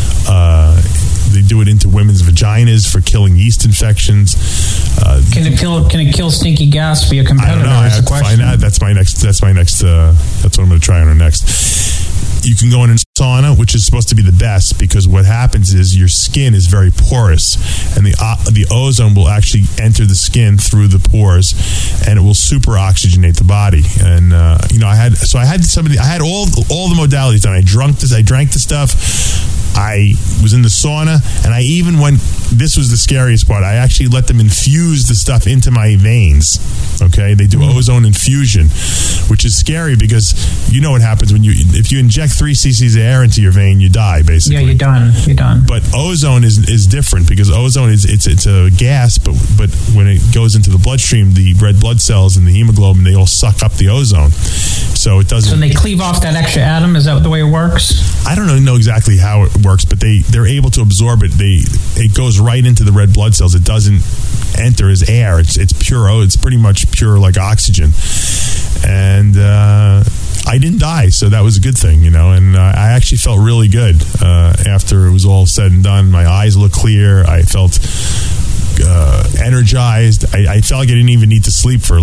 They do it into women's vaginas for killing yeast infections. Can it kill stinky gas for your competitor? I don't know. I have to find out. That's my next. That's what I'm going to try on her next. You can go in a sauna, which is supposed to be the best because what happens is your skin is very porous, and the ozone will actually enter the skin through the pores, and it will super oxygenate the body. And I had all the modalities done. I drank the stuff. I was in the sauna, and I even went, this was the scariest part, I actually let them infuse the stuff into my veins. Okay? They do ozone infusion, which is scary because you know what happens if you inject 3 cc's of air into your vein, you die, basically. Yeah, you're done. But ozone is different because ozone it's a gas, but when it goes into the bloodstream, the red blood cells and the hemoglobin, they all suck up the ozone. So it doesn't. So they cleave off that extra atom? Is that the way it works? I don't know exactly how it works, but they're able to absorb it. It goes right into the red blood cells. It doesn't enter as air. It's pure. It's pretty much pure like oxygen. And I didn't die, so that was a good thing, And I actually felt really good after it was all said and done. My eyes looked clear. I felt energized. I felt like I didn't even need to sleep for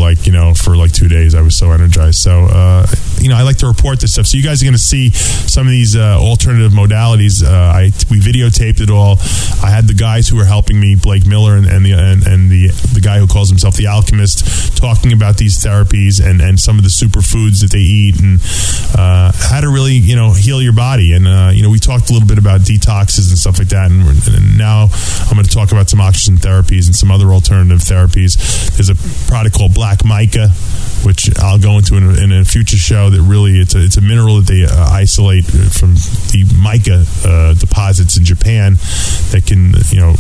2 days. I was so energized. So I like to report this stuff. So you guys are going to see some of these alternative modalities. We videotaped it all. I had the guys who were helping me, Blake Miller and the guy who calls himself the Alchemist, talking about these therapies and some of the superfoods that they eat and how to really heal your body. And we talked a little bit about detoxes and stuff like that. And now I'm going to talk about some oxygen therapies and some other alternative therapies. There's a product called Black Mica, which I'll go into in a future show. That really it's a mineral that they isolate from the mica deposits in Japan that can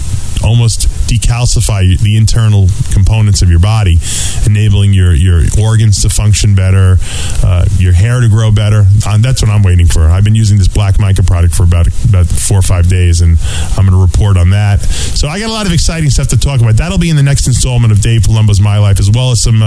almost decalcify the internal components of your body, enabling your organs to function better, your hair to grow better. That's what I'm waiting for. I've been using this Black Mica product for about 4 or 5 days, and I'm going to report on that. So I got a lot of exciting stuff to talk about. That'll be in the next installment of Dave Palumbo's My Life, as well as some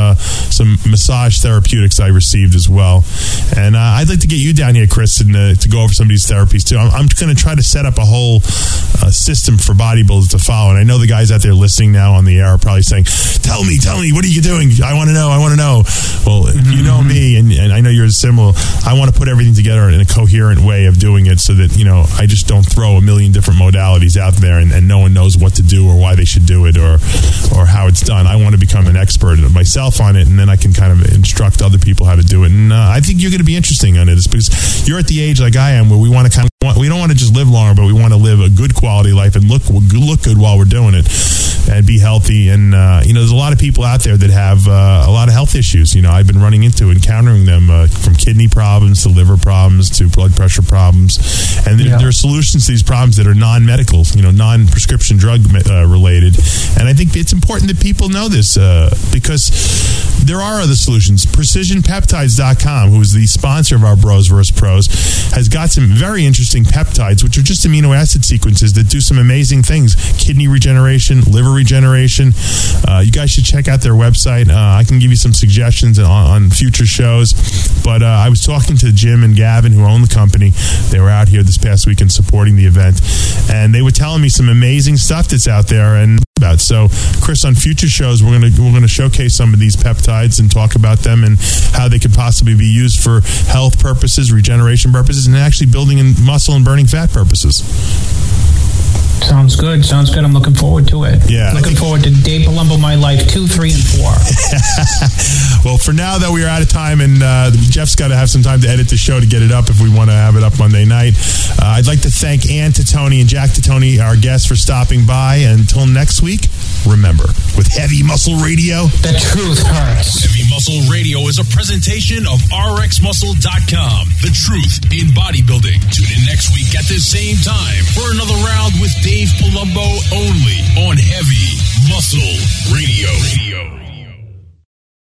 massage therapeutics I received as well. And I'd like to get you down here, Chris, and to go over some of these therapies too. I'm going to try to set up a whole system for bodybuilders to follow. And I know the guys out there listening now on the air are probably saying, tell me, what are you doing? I want to know. Well, if you know me, and I know you're similar, I want to put everything together in a coherent way of doing it so that, I just don't throw a million different modalities out there and no one knows what to do or why they should do it or how it's done. I want to become an expert myself on it, and then I can kind of instruct other people how to do it. And I think you're going to be interesting on it. It's because you're at the age like I am where we want to we don't want to just live longer, but we want to live a good quality life and look good while we're doing it and be healthy. And, there's a lot of people out there that have a lot of health issues. I've been encountering them from kidney problems to liver problems to blood pressure problems. And there are solutions to these problems that are non-medical, non-prescription drug related. And I think it's important that people know this because there are other solutions. PrecisionPeptides.com, who is the sponsor of our Bros vs. Pros, has got some very interesting peptides, which are just amino acid sequences that do some amazing things. Kidney regeneration, liver regeneration. You guys should check out their website. I can give you some suggestions on future shows. But I was talking to Jim and Gavin, who own the company. They were out here this past weekend supporting the event. And they were telling me some amazing stuff that's out there. And so, Chris, on future shows, we're going to showcase some of these peptides and talk about them and how they could possibly be used for health purposes, regeneration purposes, and actually building in muscle muscle and burning fat purposes. Sounds good. I'm looking forward to it. Yeah. Looking forward to Dave Palumbo, My Life 2, 3, and 4. Well, for now, though, we are out of time, and Jeff's got to have some time to edit the show to get it up if we want to have it up Monday night. I'd like to thank Ann Titoni and Jack Titoni, our guests, for stopping by. Until next week, remember, with Heavy Muscle Radio, the truth hurts. Heavy Muscle Radio is a presentation of RxMuscle.com. The truth in bodybuilding. Tune in next week at the same time for another round with Dave Palumbo only on Heavy Muscle Radio.